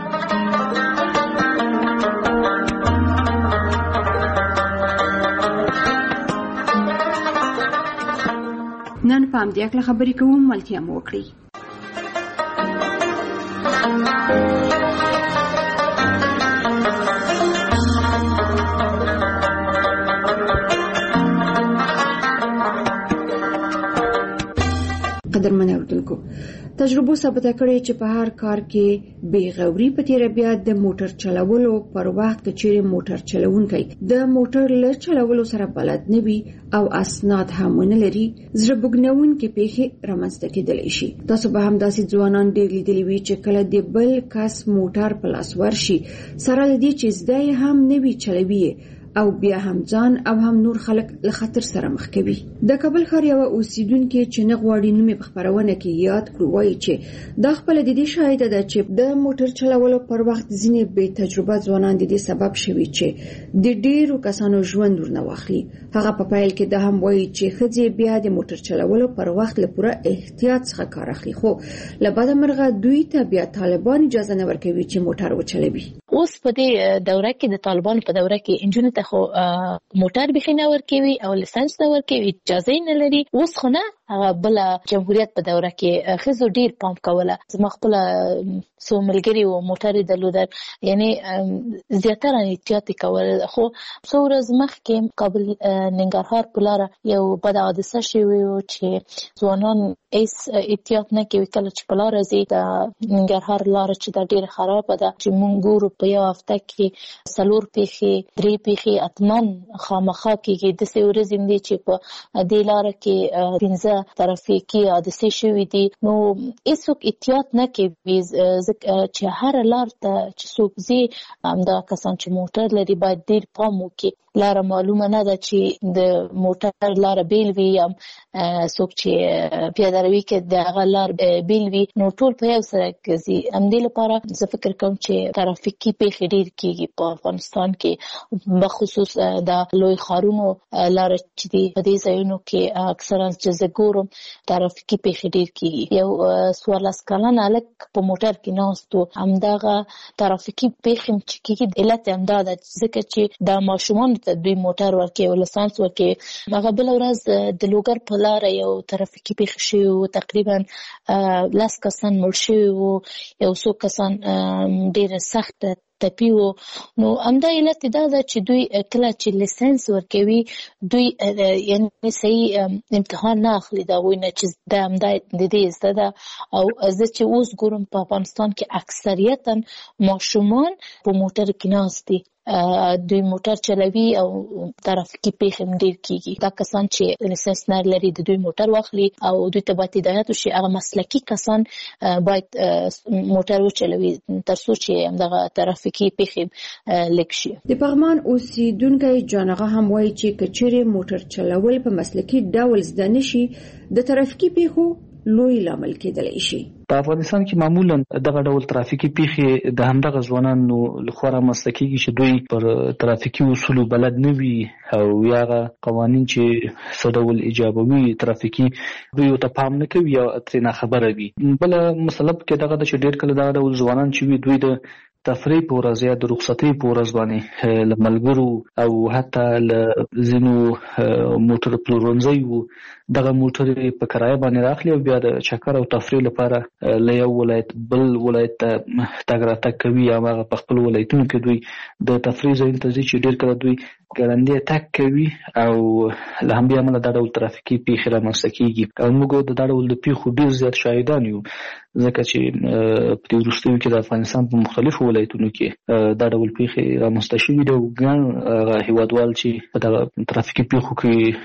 نن په همدې اړه خبرې کوم، ملتیا مو وکړئ. قدرمن اوریدونکو، تجربو ثابته کړې چې په هر کار کې بې غوري په تیره بیا د موټر چلولو پر وخت کې چیرې موټر چلونکی د موټر له چلولو سره بلد نه وي او اسناد هم ونه لري، زړه بوږنونکې پیښې رامنځته کېدلی شي. تاسو به همداسې ځوانان ډېر لیدلي وي چې کله د بل کس موټر په لاس ورشي سره له دې چې زده یې هم نه وي چلوي او بیا هم ځان او هم نور خلک له خطر سره مخ کوي. د کابل ښار یوه اوسیدونکې چې نه غواړي نوم یې په خپرونه کې یاد کړو وایي چې دا خپله د دې شاهده ده چې د موټر چلولو پر وخت ځینې بې تجربه ځوانان د دې سبب شوي چې د ډېرو کسانو ژوند ورنه واخلي. هغه په پیل کې دا هم وایي چې ښځې بیا د موټر چلولو پر وخت له پوره احتیاط څخه کار اخلي، خو له بده مرغه دوی ته بیا طالبان اجازه نه ورکوي چې موټر وچلوي. اوس په دې دوره کې د طالبانو په دوره کې انجونو ته خو موټر بخې نه ورکوي او لیسنس نه ورکوي، اجازه نه لري. اوس خو نه هغه بل جمهوریت په دوره کې خزو ډیر پام کوله. زما خپل سو ملګری او موټر درلودل، یعنی زیاتره احتیاط کول. خو څو ورځې مخکې کابل ننګرهار په لاره یو بد حادثه شوې و چې ځوانان هیڅ احتیاط نه کوي. کله چې په لاره ځي د ننګرهار لاره چې دا ډیره خرابه ده، چې مونږ ګورو په یو هفته کې څلور پیښې درې پیښې اتمن خامخا کېږي. داسې ورځې دي چې په دې لاره کې پنځه ترافیکي حادثې شوې دي. نو هیڅوک احتیاط نه کوي، چې هر لار ته چې څوک ځي همدا کسان چې موټر لري باید ډیر پام وکړي. لاره معلومه نه ده چې د موټر لاره بیل وي یا څوک چې پیاده روي کې د هغه لار بیل وي، نو ټول په یو سره ځي. همدې لپاره زه فکر کوم چې ترافیکي پیښې ډیر کېږي په افغانستان کې، بخصوص د لوی ښارونو لاره چې دي په دې ځایونو کې اکثرا چې زه ګورم ترافیکي پیښې ډیر کېږي. یو څوارلس کلن هلک په موټر کې ناست و، همدغه ترافیکي پیښې چې کېږي علت همدا ده ځکه چې د ماشومانو ته دوی موټر ورکوي او لسانس ورکوي. هغه بله ورځ د لوګر په لاره یو ترافیکي پیښه شوې وه، تقریبا لس کسان مړ شوي وو، یو څو کسان ډېره سخته ټپي وو. نو همدا علت دا ده چې دوی کله چې لیسنس ورکوي دوی یعنې صحیح امتحان نه اخلي د هغوی نه چې دا همدا د دې زده ده. او زه چې اوس ګورم په افغانستان کې اکثریتا ماشومان په موټر کې ناست دي، دوی موټر چلوي او ترافیکي پیښې هم ډېر کېږي. دا کسان چې لیسنس نه لري د دوی موټر واخلي او دوی ته باید هدایت وشي هغه مسلکي کسان باید موټر وچلوي تر څو چې همدغه ترافیکي پیښې لږ شي. د پغمان اوسیدونکی جانغه هم وایي چې که چیرې موټر چلول په مسلکي ډول زده نشي د ترافیکي پیښو لوی لامل کېدلی شي. په افغانستان کې معمولا دغه ډول ترافیکي پیښې د همدغه ځوانانو لخوا رامنځته کېږي چې دوی پر ترافیکي اصولو بلد نه وي او یا هغه قوانین چې څه ډول ایجابوي ترافیکي دوی ورته پام نه کوي یا ترې ناخبره وي. بله مسله پکې دغه ده چې ډېر کله دغه ډول ځوانان چې وي دوی د تفریح په ورځ یا د رخصتۍ په ورځ باندې له ملګرو او حتی له ځینو موټر پلورنځیو دغه موټرې په کرایه باندې راخلي او بیا د چکر او تفریح لپاره له یو ولایت بل ولایت ته تګ راتګ کوي یا هغه په خپل ولایتونو کې دوی د تفریح ځایونو ته ځي چې ډېر کله دوی ګړندی تګ کوي او له همدې امله دا ډول ترافیکي پیښې رامنځته کېږي. او موږ د دا ډول د پیښو ډېر زیات شاهدان یو ځکه چې په دې وروستیو کې د افغانستان په مختلفو ولایتونو کې دا ډول پیښې رامنځته شوي دي او ګڼ هیوادوال چې په دغه ترافیکي پیښو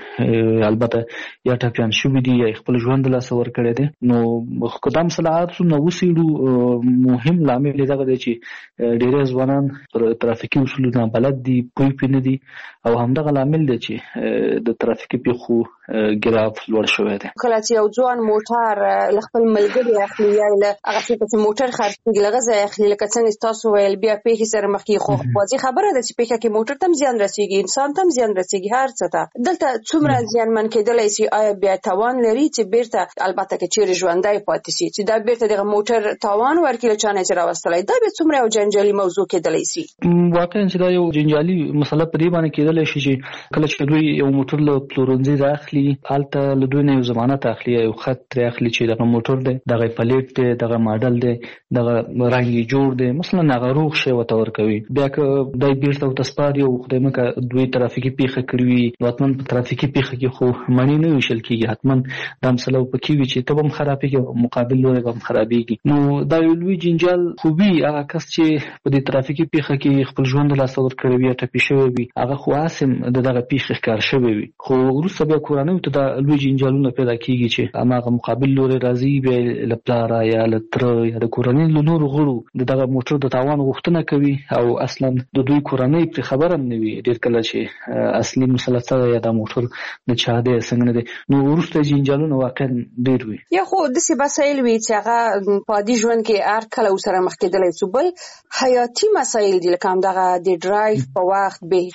کې البته یا ټپیان شوي دي یا خپل ژوند له لاسه ورکړی دی. نو که دا مسله څومره وڅېړو مهم لامل یې دغه دی چې ډېری ځوانان پر ترافیکي اصولو نابلد دي، پوه پرې نه دي او همدغه لامل دی چې د ترافیکي پیښو ګراف لوړ شوی دی. کله چې یو ځوان موټر له خپل ملګري اخلي یا له هغه څه چې موټر خرڅېږي له هغه ځایه اخلي، لکه څنګه تاسو ویل بیا پیښې سره مخ کېږي، خو واضح خبره ده چې پیښه کې موټر ته هم زیان رسېږي، انسان ته هم زیان رسېږي، هر څه ته. دلته څومره زیانمن کېدلی شي؟ آیا بیا تاوان لري چې بیرته البته که چیرې ژوندی پاتې شي چې دا بیرته دغه موټر تاوان ورکړي له چا نه چې راوستلی، دا بیا څومره یو جنجالي موضوع کېدلی شي؟ واقعا چې دا یو جنجالي مسله په دې باندې کېدلی شي چې کله چې دوی یو موټر له پلورنځي راخلي هلته له دوی نه یو ضمانت اخلي، یو خط ترې اخلي چې دغه موټر دی، دغه پلیټ دی، دغه ماډل دی، دغه رنګ یې جوړ دی، مثلا هغه روغ شی ورته ورکوي. بیا که دی بیرته ورته سپاري او خدای مکړه دوی ترافیکي پیښه کړې وي نو حتما په ترافیکي پیښه کې خو مڼې نه ویشل کېږي، حتما دا مسله پکې وي چې ته به هم خرابېږي او مقابل لوری به هم خرابېږي. نو دا یو لوی جنجال خو وي. هغه کس چې په دې ترافیکي پیښه کې خپل ژوند له لاسه ورکړی وي یا ټپي شوی وي هغه خو هسې د دغه پیښې ښکار شوی وي، خو وروسته بیا کورنیو ته دا لوی جنجالونه پیدا کېږي چې هماغه مقابل لوری راځي بیا له پلاره یا له تره یا د کورنۍ له نورو غړو د دغه موټر د تاوان غوښتنه کوي او اصلا د دوی کورنۍ پرې خبره هم نه وي ډېر کله چې اصلي مسله څه ده یا دا موټر د چا دی څنګه نه دی. نو وروسته جنجالونه واقعا ډېر وي. یا خو داسې مسایل وي چې هغه په عادي ژوند کې هر کله ورسره مخ کېدلی شو. بل حیاتي مسایل دي لکه همدغه د ډرایو په وخت بې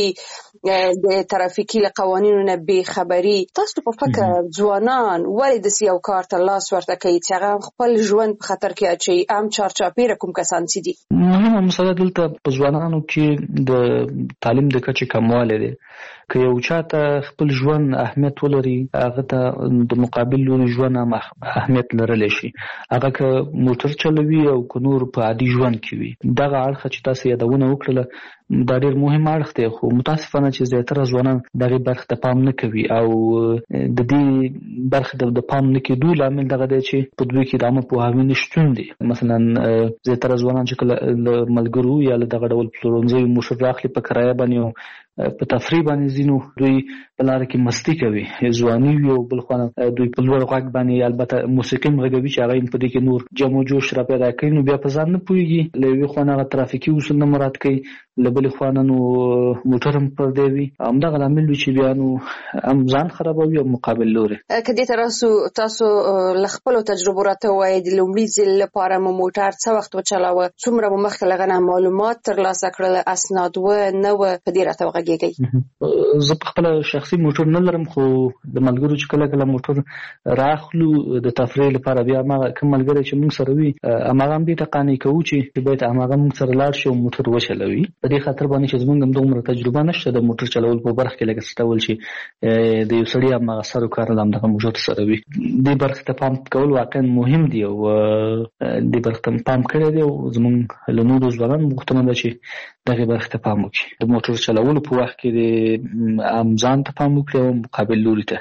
احتیاطي، د ترافیکي له قوانینو نه بېخبري. تاسو په فکر ځوانان ولې داسې یو کار ته لاس ورته کوي چې هغه خپل ژوند په خطر کې اچوي؟ عام چارچاپېره کوم کسان چې دي؟ مهمه مسله دلته په ځوانانو کې د تعلیم د کچې کموالی دی. که یو چاته خپل ژوند اهمیت ولري هغه ته د مقابل لوري ژوند هم اهمیت لرلی شي. هغه که موټر چلوي او که نور په عادي ژوند کې وي. دغه اړخ چې تاسو یادونه وکړله دا ډېر مهم اړخ دی، خو متاسفانه چې زیاتره ځوانان دغې برخې ته پام نه کوي او د دې برخې د پام نه کېدو لامل دغه دی چې په دوی کې د عامه پوهاوي نشتون دی. مثلا زیاتره ځوانان چې کله له ملګرو یا له دغه ډول پلورنځیو موټر راخلي په کرایه باندې په تفریح باندې ځینو دوی په لاره کې مستی کوي، ځواني وي او بل خوا دوی په لوړ غږ باندې البته موسیقي هم غږوي چې هغه په دې کې نور جم و جوش را پیدا کوي، نو بیا په ځان نه پوهېږي. له یوې خوا نه هغه ترافیکي اصول نه مراعات کوي، له بلې خوا نه نو موټر هم پردی وي. همدغه لامل وي چې بیا نو هم ځان خرابوي او مقابل لوري. که دې ته راسو تاسو له خپلو تجربو راته ووایئ د لومړي ځل لپاره مو موټر څه وخت وچلاوه، څومره مو مخکې له هغه نه معلومات ترلاسه کړل، اسناد وه نه وه، په دې راته وغږېږئ. زه په خپله شخصي موټر نه لرم، خو د ملګرو چې کله کله موټر راخلو د تفریح لپاره بیا هماغه کوم ملګری چې موږ سره وي هماغه هم دې ته قانع کوو چې باید هماغه موږ سره لاړ شي او موټر وچلوي. په دې خاطر باندې چې زموږ هم دومره تجربه نشته د موټر چلول په برخه کې، لکه څه ډول چې د یو سړي هماغه سر و کار له همدغه موټر سره وي. دې برخې ته پام کول واقعا مهم دي او دې برخې ته پام کړی دی او زموږ له نورو ځوانانو غوښتنه ده چې دغې برخې ته پام وکړي. د موټر چلولو په وخت کې د هم ځان ته پام وکړي او مقابل لوري ته.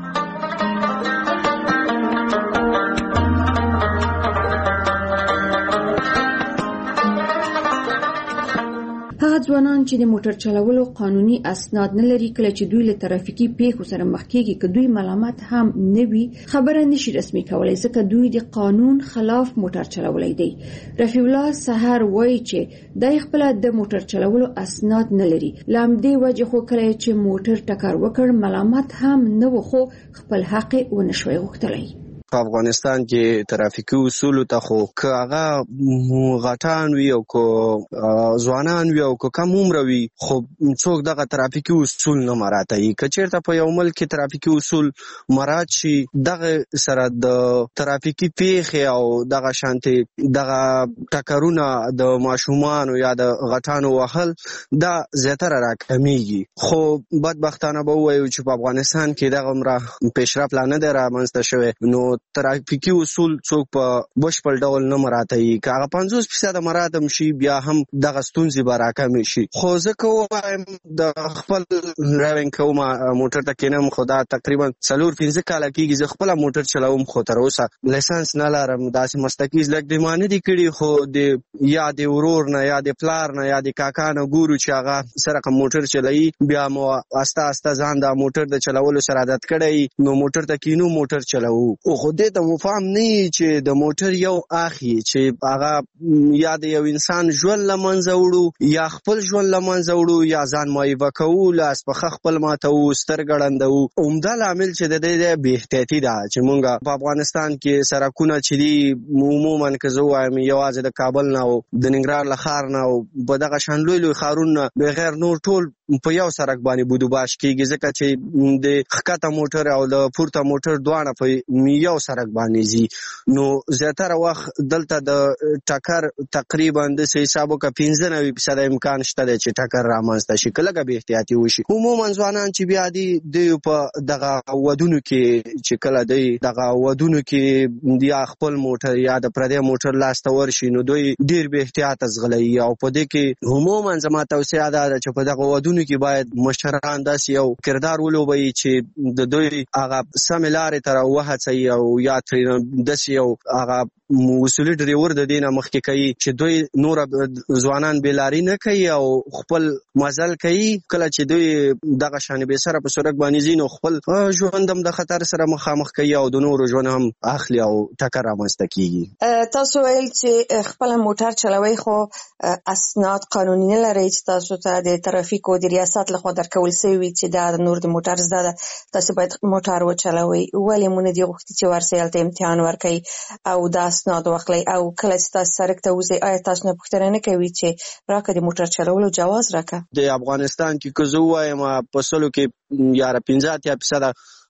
هغه ځوانان چې د موټر چلولو قانوني اسناد نه لري، کله چې دوی له ترافیکي پیښو سره مخ کېږي، که دوی ملامت هم نه وي، خبره نشي رسمي کولای ځکه دوی د قانون خلاف موټر چلولی دی. رفیع الله سحر وایي چې دای خپل د موټر چلولو اسناد نه لري، له همدې وجې خو کله چې موټر ټکر وکړ ملامت هم نه و، خو خپل حق یې ونشوی غوښتلی. په افغانستان کې ترافیکي اصول ته خو که هغه غټان وي او که ځوانان وي او که کم عمر وي، خو څوک دغه ترافیکي اصول نه مراعاتوي. که چېرته په یو ملک کې ترافیکي اصول مراعات شي، دغه سره د ترافیکي پیښې او دغه شانتې دغه ټکرونه د ماشومانو یا د غټانو وهل دا زیاتره راکمیږي. خو بدبختانه به ووایو چې په افغانستان کې دغه عمره پیشرفت لا نه دی رامنځته شوی، نو ترافیکي اصول څوک په بشپړ ډول نه مراعاتوي. که هغه پنځوس فیصده مراعات هم شي بیا هم دغه ستونزې به راکمې شي. خو زه که ووایم د خپل ډرایوینګ کوم موټر ته کینم، خو دا تقریبا څلور پنځه کاله کېږي زه خپله موټر چلوم، خو تر اوسه لایسنس نه لرم. داسې مستقیز لږ د ما نه دي کړي، خو د یا د ورور نه یا د پلار نه یا د کاکا نه ګورو چې هغه سره موټر چلوي، بیا مو استه استه ځان د موټر د چلولو سره عادت کړی، نو موټر ته کینو موټر چلوو. خو دې ته مو فهم نه وي چې د موټر یو اخی چې هغه یا د یو انسان ژوند له منځه وړو یا خپل ژوند له منځه وړو یا ځان معیوه کوو، لاس پښه خپل ماتوو، سترګې ړندوو. عمده لامل چې د دې بې احتیاطي ده چې موږ په افغانستان کې سړکونه چې دي عموما که زه ووایم یوازې د کابل نه او د ننګرهار له ښار نه او په دغه شان لوی لوی ښارونه بغیر نور ټول په یو سړک باندې بودوباش کېږي، ځکه چې د ښکته موټر او د پورته موټر دواړه په یو سړک باندې ځي. نو زیاتره وخت دلته د ټکر تقریبا د حساب وکړه پنځه نوي فیصده امکان شته دی چې ټکر رامنځته شي، که لږه بې احتیاطي وشي. عموما ځوانان چې بیا دي دوی په دغه ودونو کې چې کله دوی دغه ودونو کې یا خپل موټر یا د پردی موټر لاسته ورشي، نو دوی ډېر بې احتیاطه ځغلوي. او په دې کې عموما زما توصیه دا ده چې په دغه ودونو کې باید مشران داسې یو کردار ولوبوي چې د دوی هغه سمې لارې ته راوهڅوي او یا ترې داسې یو هغه اصولي ډریور د دې نه مخکې کوي چې دوی نور ځوانان بېلاري نه کوي او خپل مزل کوي. کله چې دوی دغه شانې بې سره په سړک باندې ځي، نو خپل ژوند هم د خطر سره مخامخ کوي او د نورو ژوند هم اخلي او ټکر رامنځته کېږي. تاسو ویل چې خپل موټر چلوئ، خو اسناد قانوني نه لرئ چې تاسو ته د ترافیکو د ریاست لخوا درکول شوي وي چې دا نور د موټر زده ده، تاسو باید موټر وچلوئ. ولې مو نه دي غوښتي چې ورسئ هلته امتحان ورکړئ او دا اسناد واخلئ؟ او کله چې تاسو سړک ته وځئ آیا تاسو نه پوښتنه نه کوي چې راکړه د موټر چلولو جواز راکړه؟ د افغانستان کې که زه ووایم په سلو کې یاره پنځه اتیا فیصده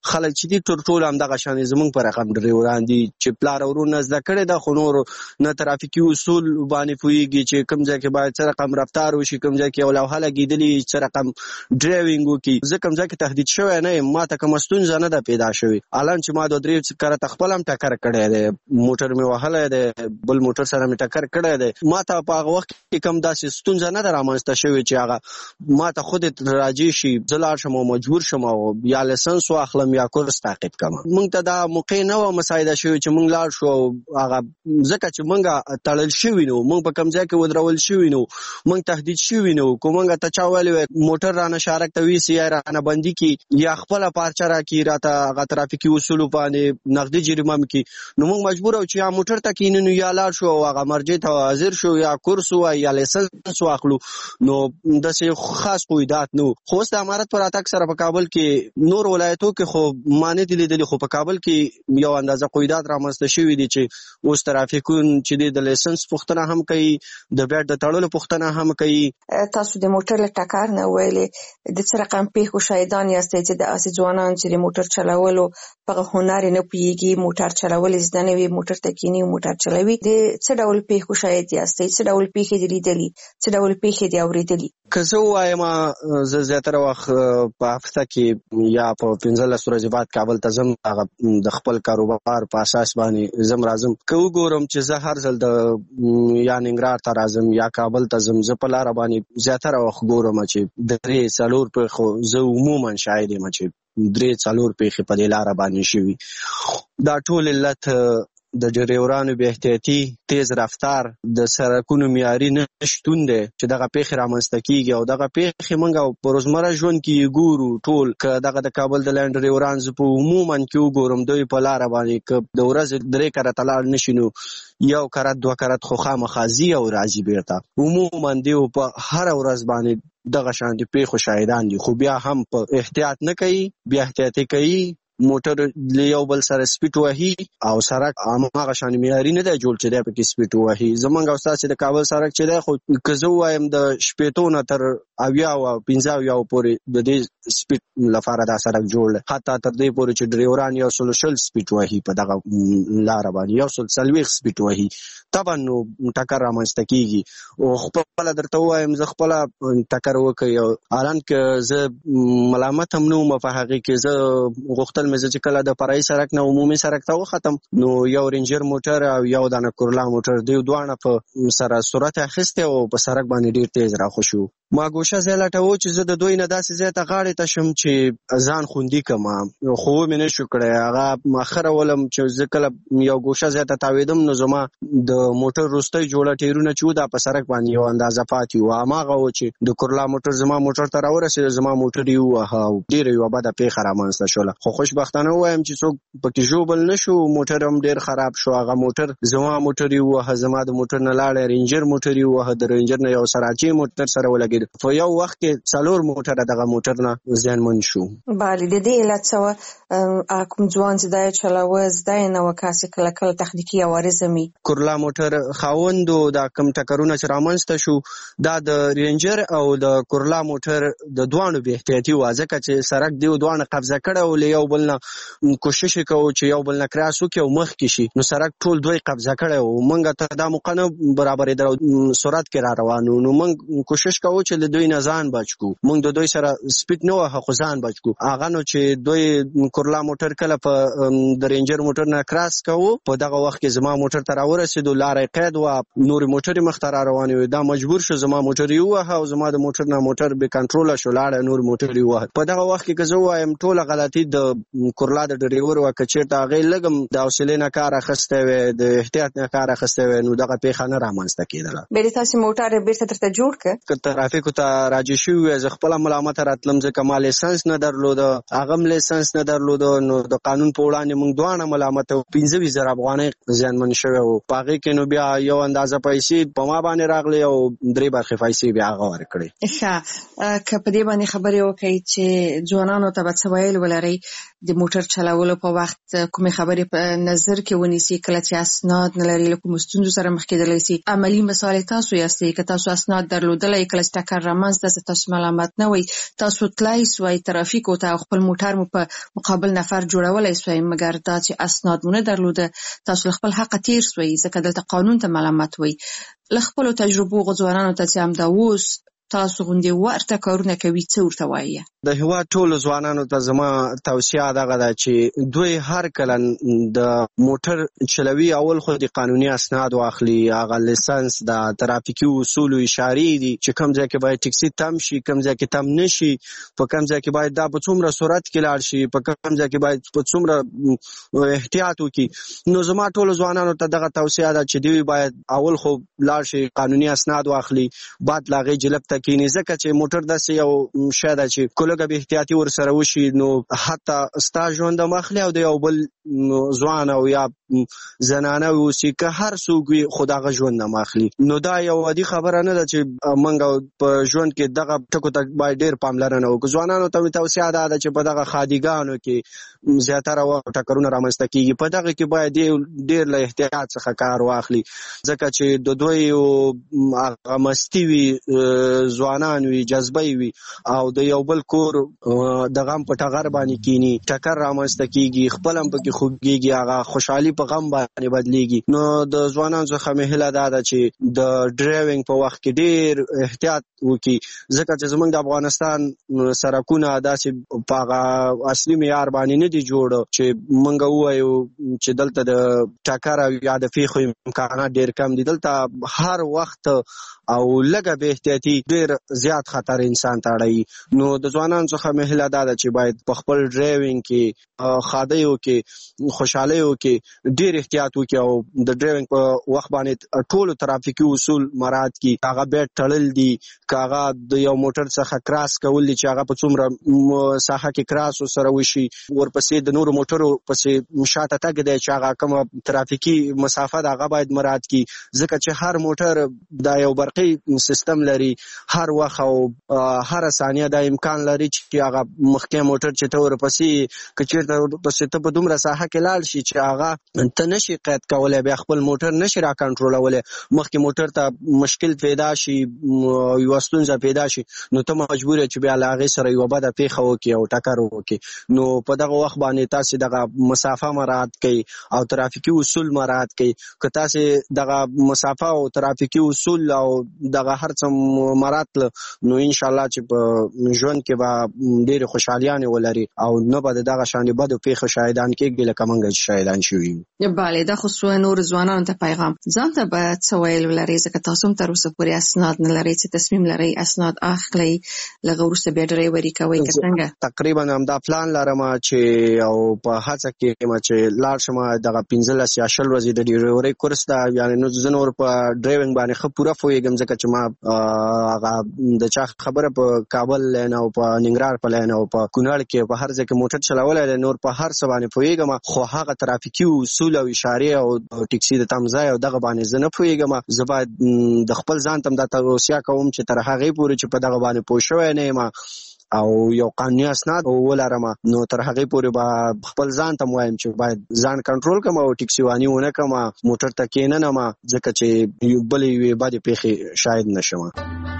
خلک چې دي ټول ټول هم دغه شان زمونږ په رقم ډریوران دي چې پلار ورونه زده کړي د خو نور نه ترافیکي اصول باندې پوهیږي چې کوم ځای کې باید څه رقم رفتار وشي، کوم ځای کې لوحه لګېدلې څه رقم ډرایوینګ وکړي. زه کوم ځای کې تهدید شوی نه یم، ما ته کومه ستونزه نه ده پیدا شوې. الان چې ما دوه درې کرته خپل هم ټکر کړی دی، موټر مې وهلی دی، بل موټر سره مې ټکر کړی دی. ما ته په هغه وخت کې کوم داسې ستونزه نه ده رامنځته شوې چې هغه ما ته خود راجع شي زه لاړ شم او مجبور شم او یا لیسنس واخلم یا کورس تعقیب کړم. موږ ته دا موقع نه وه مساعده شوې چې موږ لاړ شو هغه ځکه چې موږ تړل شوي نو، موږ په کوم ځای کې ودرول شوي نو، موږ تهدید شوي نو. که موږ ته چا ویلي وی موټر رانه شارک ته ویسي یا رانه بندي کړي یا خپله پارچه راکړي راته هغه ترافیکي اصولو باندې نغدي جریمه م کړي، نو موږ مجبور او چې یا موټر ته کښېنو یا لاړ شو او هغه مرجع ته حاضر شو یا کورس ووایي یا لیسنس واخلو. نو داسې خاص قیودات نو. خو اوس د امارت په راتګ سره په کابل کې نور ولایتو کې خو ما نه دي لیدلي، خو په کابل کې یو اندازه قیودات رامنځته شوي دي چې اوس ترافیکون چې دی د لیسنس پوښتنه هم کوي، د بیټ د تړلو پوښتنه هم کوي. تاسو د موټر له ټکر نه ویلې د څه رقم پیښو شاهدان یاستئ چې داسې ځوانان چې د موټر چلولو په هنر نه پوهېږي، موټر چلول زده نه وي، موټر ته کښېني موټر چلوي، د څه ډول پیښو شاهد یاستئ؟ څه ډول پیښې دي لیدلي؟ څه ډول پیښې دي اورېدلي؟ که زه ووایم زه زیاتره وخت په هفته کې یا په پنځلس ورځې بعد کابل ته ځم، هغه د خپل کاروبار په اساس باندې ځم راځم. که وګورم چې زه هر ځل د یا ننګرهار ته راځم یا کابل ته ځم، زه په لاره باندې زیاتره وخت ګورم چې درې څلور پیښو زه عموما شاهد یم چې درې څلور پیښې په دې لاره باندې شوي. دا ټول علت د ډریورانو بې احتیاطي، تیز رفتار، د سړکونو معیاري نه شتون دی چې دغه پیښې رامنځته کیږي. او دغه پیښې موږ په روزمره ژوند کې ګورو ټول. که دغه د کابل د لاین ډریوران زه په عموما کې وګورم، دوی په لاره باندې که د ورځې درې کرته لاړ نه شي نو یو کرت دوه کرت خو خامخا ځي او راځي بیرته. عموما دوی په هره ورځ باندې دغه شانتي پیښو شاهدان دي، خو بیا هم په احتیاط نه کوي، بیا احتیاطي کوي، موټر له یو بل سره سپیډ وهي او سړک هماغه شان معیاري نه دی جوړ چې دی پکې سپیډ وهي. زمونږ او ستاسې د کابل سړک چې دی خو که زه ووایم د شپېتو نه تر اویاو او پنځه اویاو پورې د دې سپیډ لپاره دا سړک جوړ دی، حتی تر دې پورې چې ډریوران یو سل شل سپیډ وهي په دغه لاره باندې، یو سل څلوېښت سپیډ وهي. طبعا نو ټکر رامنځته کېږي. او خپله درته ووایم زه خپله ټکر وکړي، الان که زه ملامت هم نه وم په هغې کې، زه غوښتل مې زه چې کله د فرعي سړک نه عمومي سړک ته وختم نو یو رینجر موټر او یو دانه کورلا موټر دوی دواړه په سره سرعت اخیستی او په سړک باندې ډېر تیز راخوشي وو. ما ګوشه ځای لټوه چې زه د دوی نه داسې ځای ته غاړې ته شم چې ځان خوندي کړم، خو ومې نه شو کړی. هغه مؤخره ولم چې زه کله یو ګوشه ځای ته تاوېدم نو زما د موټر وروستی جوړه ټیرونه چې وو دا په سړک باندې یو اندازه پاتې وو. هماغه و چې د کورلا موټر زما موټر ته راورسېد، زما موټر یې ووهه او ډېره یوه بده پیښه رامنځته شوله. خو خوشبختانه ووایم چې څوک پکې ژوبل نه شو، موټر هم ډېر خراب شو. هغه موټر زما موټر یې ووهه، زما د موټر نه لاړی رینجر موټر یې ووهه، د رینجر نه یو سراچی موټر سره ولګېد. په یو وخت کې څلور موټره دغه موټر نه زیانمن شو. بله، د دې علت څه وه؟ کوم ځوان چې دا یې چلاوه زده یې نه وه، کاسې کله کله تخنیکي عوارض هم وي. کورلا موټر خاوندو دا کوم ټکرونه چې رامنځته شو دا د رینجر او د کورلا موټر د دواړو بې احتیاطي وه، ځکه چې سړک دوی دواړه قبضه کړی و، له یو بل نه کوشش یې کوو چې یو بل نه کراس وکړي او مخکې شي. نو سړک ټول دوی قبضه کړی و، موږ ته دا موقع نه برابرېدله او سرعت کې را روان وو. نو موږ کوشش کوو چې له دوی نه ځان بچ کړو. موږ د دوی سره سپیډ نه وهه خو ځان بچ کړو. هغه نو چې دوی کورلا موټر کله په د رینجر موټر نه کراس کوو، په دغه وخت کې زما موټر ته راورسېدو، لاره یې قید وه، نورې موټرې مخته را روانې وې. دا مجبور شو زما موټر یې ووهه او زما د موټر نه موټر بې کنټروله شو، لاړه نور موټر یې ووهه. په دغه وخت کې که زه ووایم ټوله غلطي د کورلا د ډریور وه. که چېرته هغې لږ هم د حوصلې نه کار اخیستی وی، د احتیاط نه کار اخیستی وی، نو دغه پیښه نه رامنځته کېدله. بیا د تاسې موټر یې بېرته درته جوړ کړه؟ که ترافیکو ته راجع شوي وی زه خپله ملامته راتلم، ځکه ما لیسنس نه درلوده، هغه هم لیسنس نه درلوده. نو د قانون په وړاندې موږ دواړه ملامته وو. پنځه ویشت زره افغانۍ زیانمن شوی وو. په هغې کې نو بیا یو اندازه پیسې په ما باندې راغلې او درې برخې پیسې بیا هغه ورکړې. ښه، که په دې باندې خبرې وکړئ چې ځوانانو ته به څه ویل ولرئ د موټر چلولو په وخت کومې خبرې په نظر کې ونیسي کله چې اسناد نه لري، له کومو ستونزو سره مخ کېدلی سي؟ عملي مثال تاسو یاستئ که تاسو اسناد درلودلی کله چې ټکر رامنځته سي تاسو ملامت نه وئ، تاسو تلای سوئ ترافیکو ته خپل موټر مو په مقابل نفر جوړولی سوئ، مګر دا چې اسناد مو نه درلوده تاسو له خپل حقه تیر سوئ ځکه دلته قانون ته ملامت وئ. له خپلو تجربو ځوانانو ته چې همدا اوس تاسو غوندې ورته کارونه کوي څه ورته وایي؟ د هیواد ټولو ځوانانو ته زما توصیه دغه ده چې دوی هر کله د موټر چلوي اول خو د قانوني اسناد واخلي، هغه لیسنس د ترافیکي اصولو اشارې دي چې کوم ځای کې باید ټکسي تم شي، کوم ځای کې تم نشي، په کوم ځای کې باید دا په څومره سرعت کې لاړ شي، په کوم ځای کې باید په څومره احتیاط وکړي. نو زما ټولو ځوانانو ته دغه توصیه ده چې دوی باید اول خو لاړ شي قانوني اسناد واخلي، بعد لاغې جلب ته کینی، ځکه چې موټر داسې یو شی ده چې کلګه به احتیاطي ورسره وشي نو حتی ستا ژوند هم اخلي او د یو بل ځوان او یا زنانه اوسي که هر څوک وي خو د هغه ژوند هم اخلي. نو دا یو عادي خبره نه ده چې موږ په ژوند کې دغه ټکو ته باید ډېر پاملرنه وکړو. ځوانانو ته مې توصیه دا ده چې په دغه خادیګانو کې زیاتره وخت ټکرونه رامنځته کېږي، په دغه کې باید ډېر له احتیاط څخه کار واخلي، ځکه چې د دوی هغه مستي وي، ځوانان وي، جذبه وي او د یو بل کور د غم په ټغر باندې کینی، ټکر رامنځته کیږي، خپل هم پکې خوږیږي، هغه خوشحالي په غم باندې بدلیږي. نو د ځوانانو څخه مې هیله دا ده چې د ډرایوینګ په وخت کې ډېر احتیاط وکړي، ځکه چې زموږ د افغانستان سړکونه داسې په هغه اصلي معیار باندې نه دي جوړ چې موږ ووایو چې دلته د ټکر او یا د پیښو امکانات ډېر کم دي. دلته هر وخت او لږه بې احتیاطي ډېر زیات خطر انسان ته اړوي. نو د ځوانانو څخه مې هیله دا ده چې باید په خپل ډرایوینګ کې خادیو کې خوشحالیو کې ډېر احتیاط وکړي او د ډرایوینګ په وخت باندې ټولو ترافیکي اصول مراعات کړي، هغه بیټ تړل دي، که هغه د یو موټر څخه کراس کول دي چې هغه په څومره ساحه کې کراس ورسره وشي، ورپسې د نورو موټرو پسې شاته تګ دی چې هغه کومه ترافیکي مسافه ده هغه باید مراعات کړي، ځکه چې هر موټر دا یو برقي سیستم لري، هر وخت او هر ثانیه دا امکان لري چې هغه مخکې موټر چې ته ورپسې که چېرته ورپسې ته په دومره ساحه کې لاړ شي چې هغه ته نشي قید کولی، بیا خپل موټر نشي را کنټرولولی، مخکې موټر ته مشکل پیدا شي، یوه ستونزه پیدا شي، نو ته مجبور یې چې بیا له هغې سره یوه بده پیښه وکړي او ټکر وکړي. نو په دغه وخت باندې تاسې دغه مسافه مراعات کړئ او ترافیکي اصول مراعات کړئ. که تاسې دغه مسافه او ترافیکي اصول او دغه هر څه مراعات کړه نو انشاءالله چې په ژوند کې به ډېرې خوشحالیانې ولري او نه به د دغه شانې بدو پیښو شاهدان کېږي لکه موږ چې شاهدان شوي یو. بله، دا خو څو نور ځوانانو ته پیغام ځان ته به څه ویل ولرئ، ځکه تاسو هم تر اوسه پورې اسناد نه لرئ، چې تصمیم لرئ اسناد اخلئ، لږ وروسته بیا ډرایوري کوئ که څنګه؟ تقریبا همدا پلان لرم چې او په هڅه کې یم چې لاړ شم دغه پنځلس یا شل ورځې د ډرایورۍ کورس ده، یعنې نو زه نور په ډرایوینګ باندې ښه پوره پوهېږم، ځکه چې ما هغه د چا خبره په کابل لین او په ننګرهار په لین او په کونړ کې په هر ځای کې موټر چلولی دی، نور په هر څه باندې پوهېږم، خو هغه ترافیکي اصول او اشارې او ټکسي د تم ځای او دغه باندې زه نه پوهېږم. زه باید د خپل ځان ته هم دا توصیه کوم چې تر هغې پورې چې په دغه باندې پوه شوی نه یم او یو قانوني اسناد ولرم، نو تر هغې پورې به خپل ځان ته وایم چې باید ځان کنټرول کړم او ټکسیواني ونه کړم، موټر ته کېننم، ځکه چې بلې یوې بدې پیښې شاید نه شم.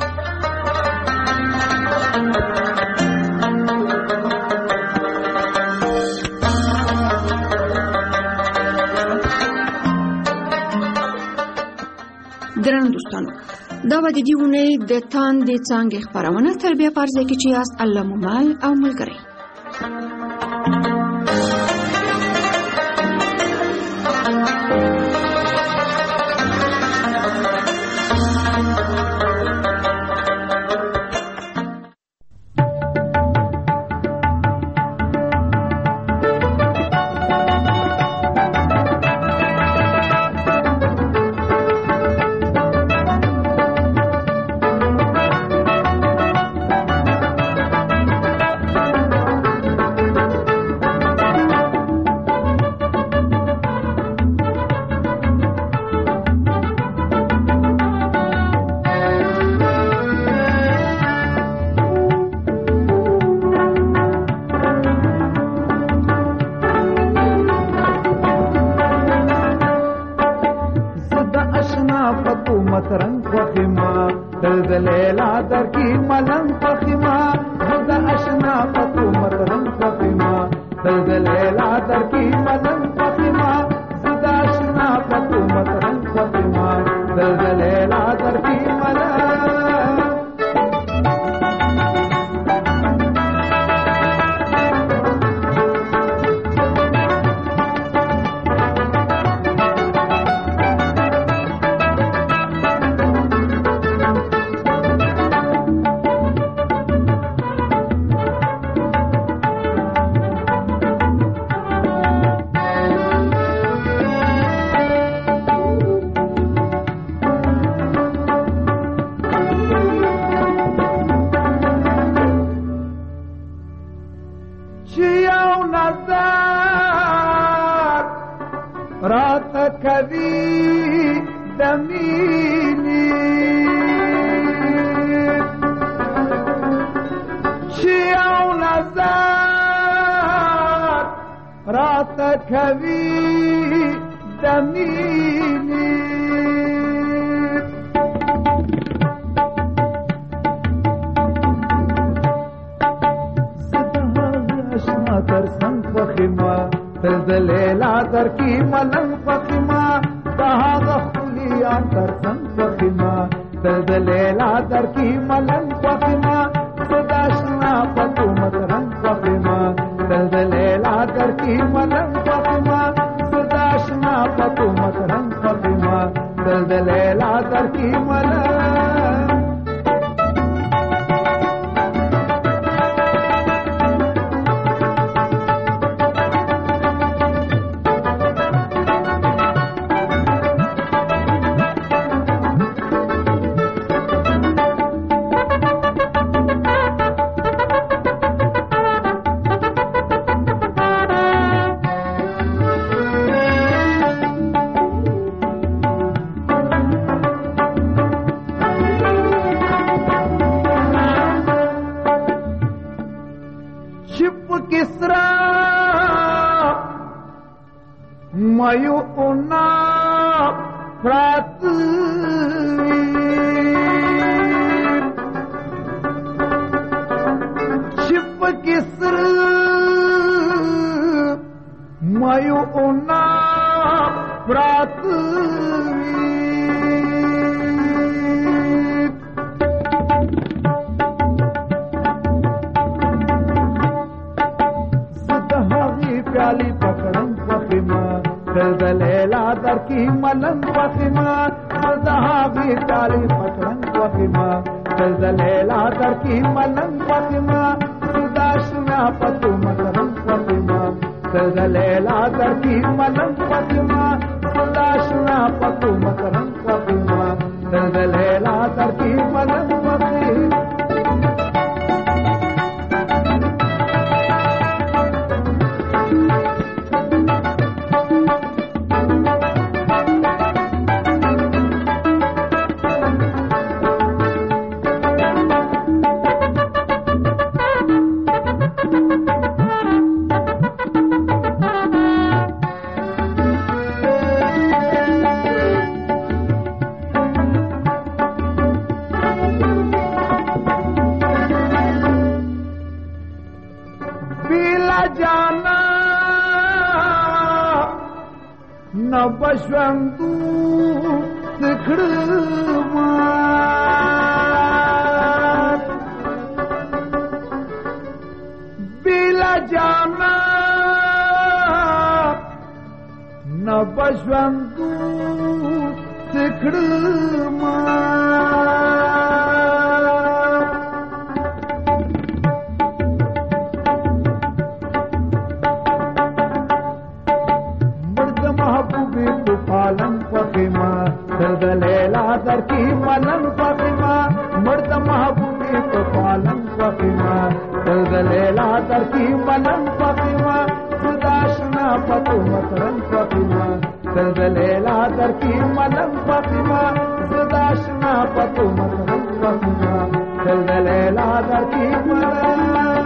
درنو دوستانو، دا به د دې اونۍ د تاندې څانګې خپرونه تر بیا په هر ځای کې چې یاست الله مو مل او ملګری. کوي د مینې چې او نظر راته کوي د مینې در څنګ پخما تل د لیلا در کی ملنګ پخما دهغه خولیا در څنګ پخما تل د لیلا در کی ملنګ پخما صداشنا پتو مترنګ پخما تل د لیلا در کی ملنګ پخما صداشنا پتو مترنګ پخما تل د لیلا در کی ملنګ مایو اونا پراتوی چپ کسر مایو اونا پراتوی زدهاغی پیالی پکڑن پخیما دل دلیلا در کی ملنگ پخما زدهاغی تالی پکرنگ پخما دل دلیلا در کی ملنگ پخما سداشنا پتو مکرنگ پخما دل دلیلا در کی ملنگ پخما سداشنا پتو مکرنگ پخما دل دلیلا در کی ملنگ پخما जाना न बशवंतू सिखड़मा बिला जाना न बशवंतू सिखड़मा पालन पखिमा दल दलेला दर की मलन पखिमा मर्द महबूबी तो पालन पखिमा दल दलेला दर की मलन पखिमा सुदाशना पतु मतरन पखिमा दल दलेला दर की मलन पखिमा सुदाशना पतु मतरन पखिमा दल दलेला दर की मलन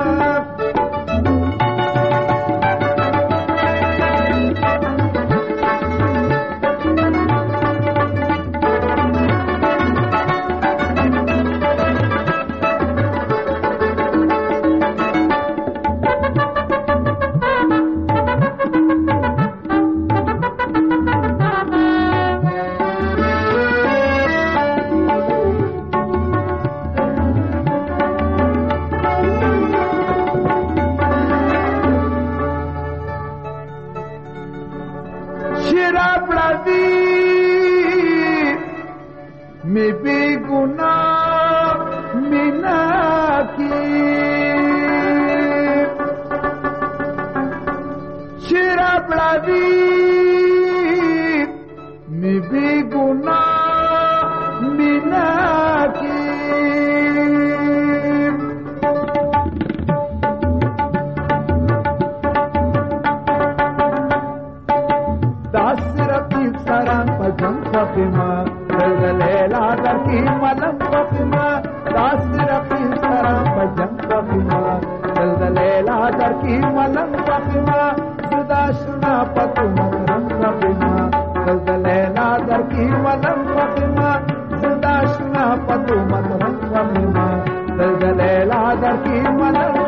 में बेगुनाह मिना की शराब लादी में बेगुनाह मिना की दास रफीक در کی ملنگ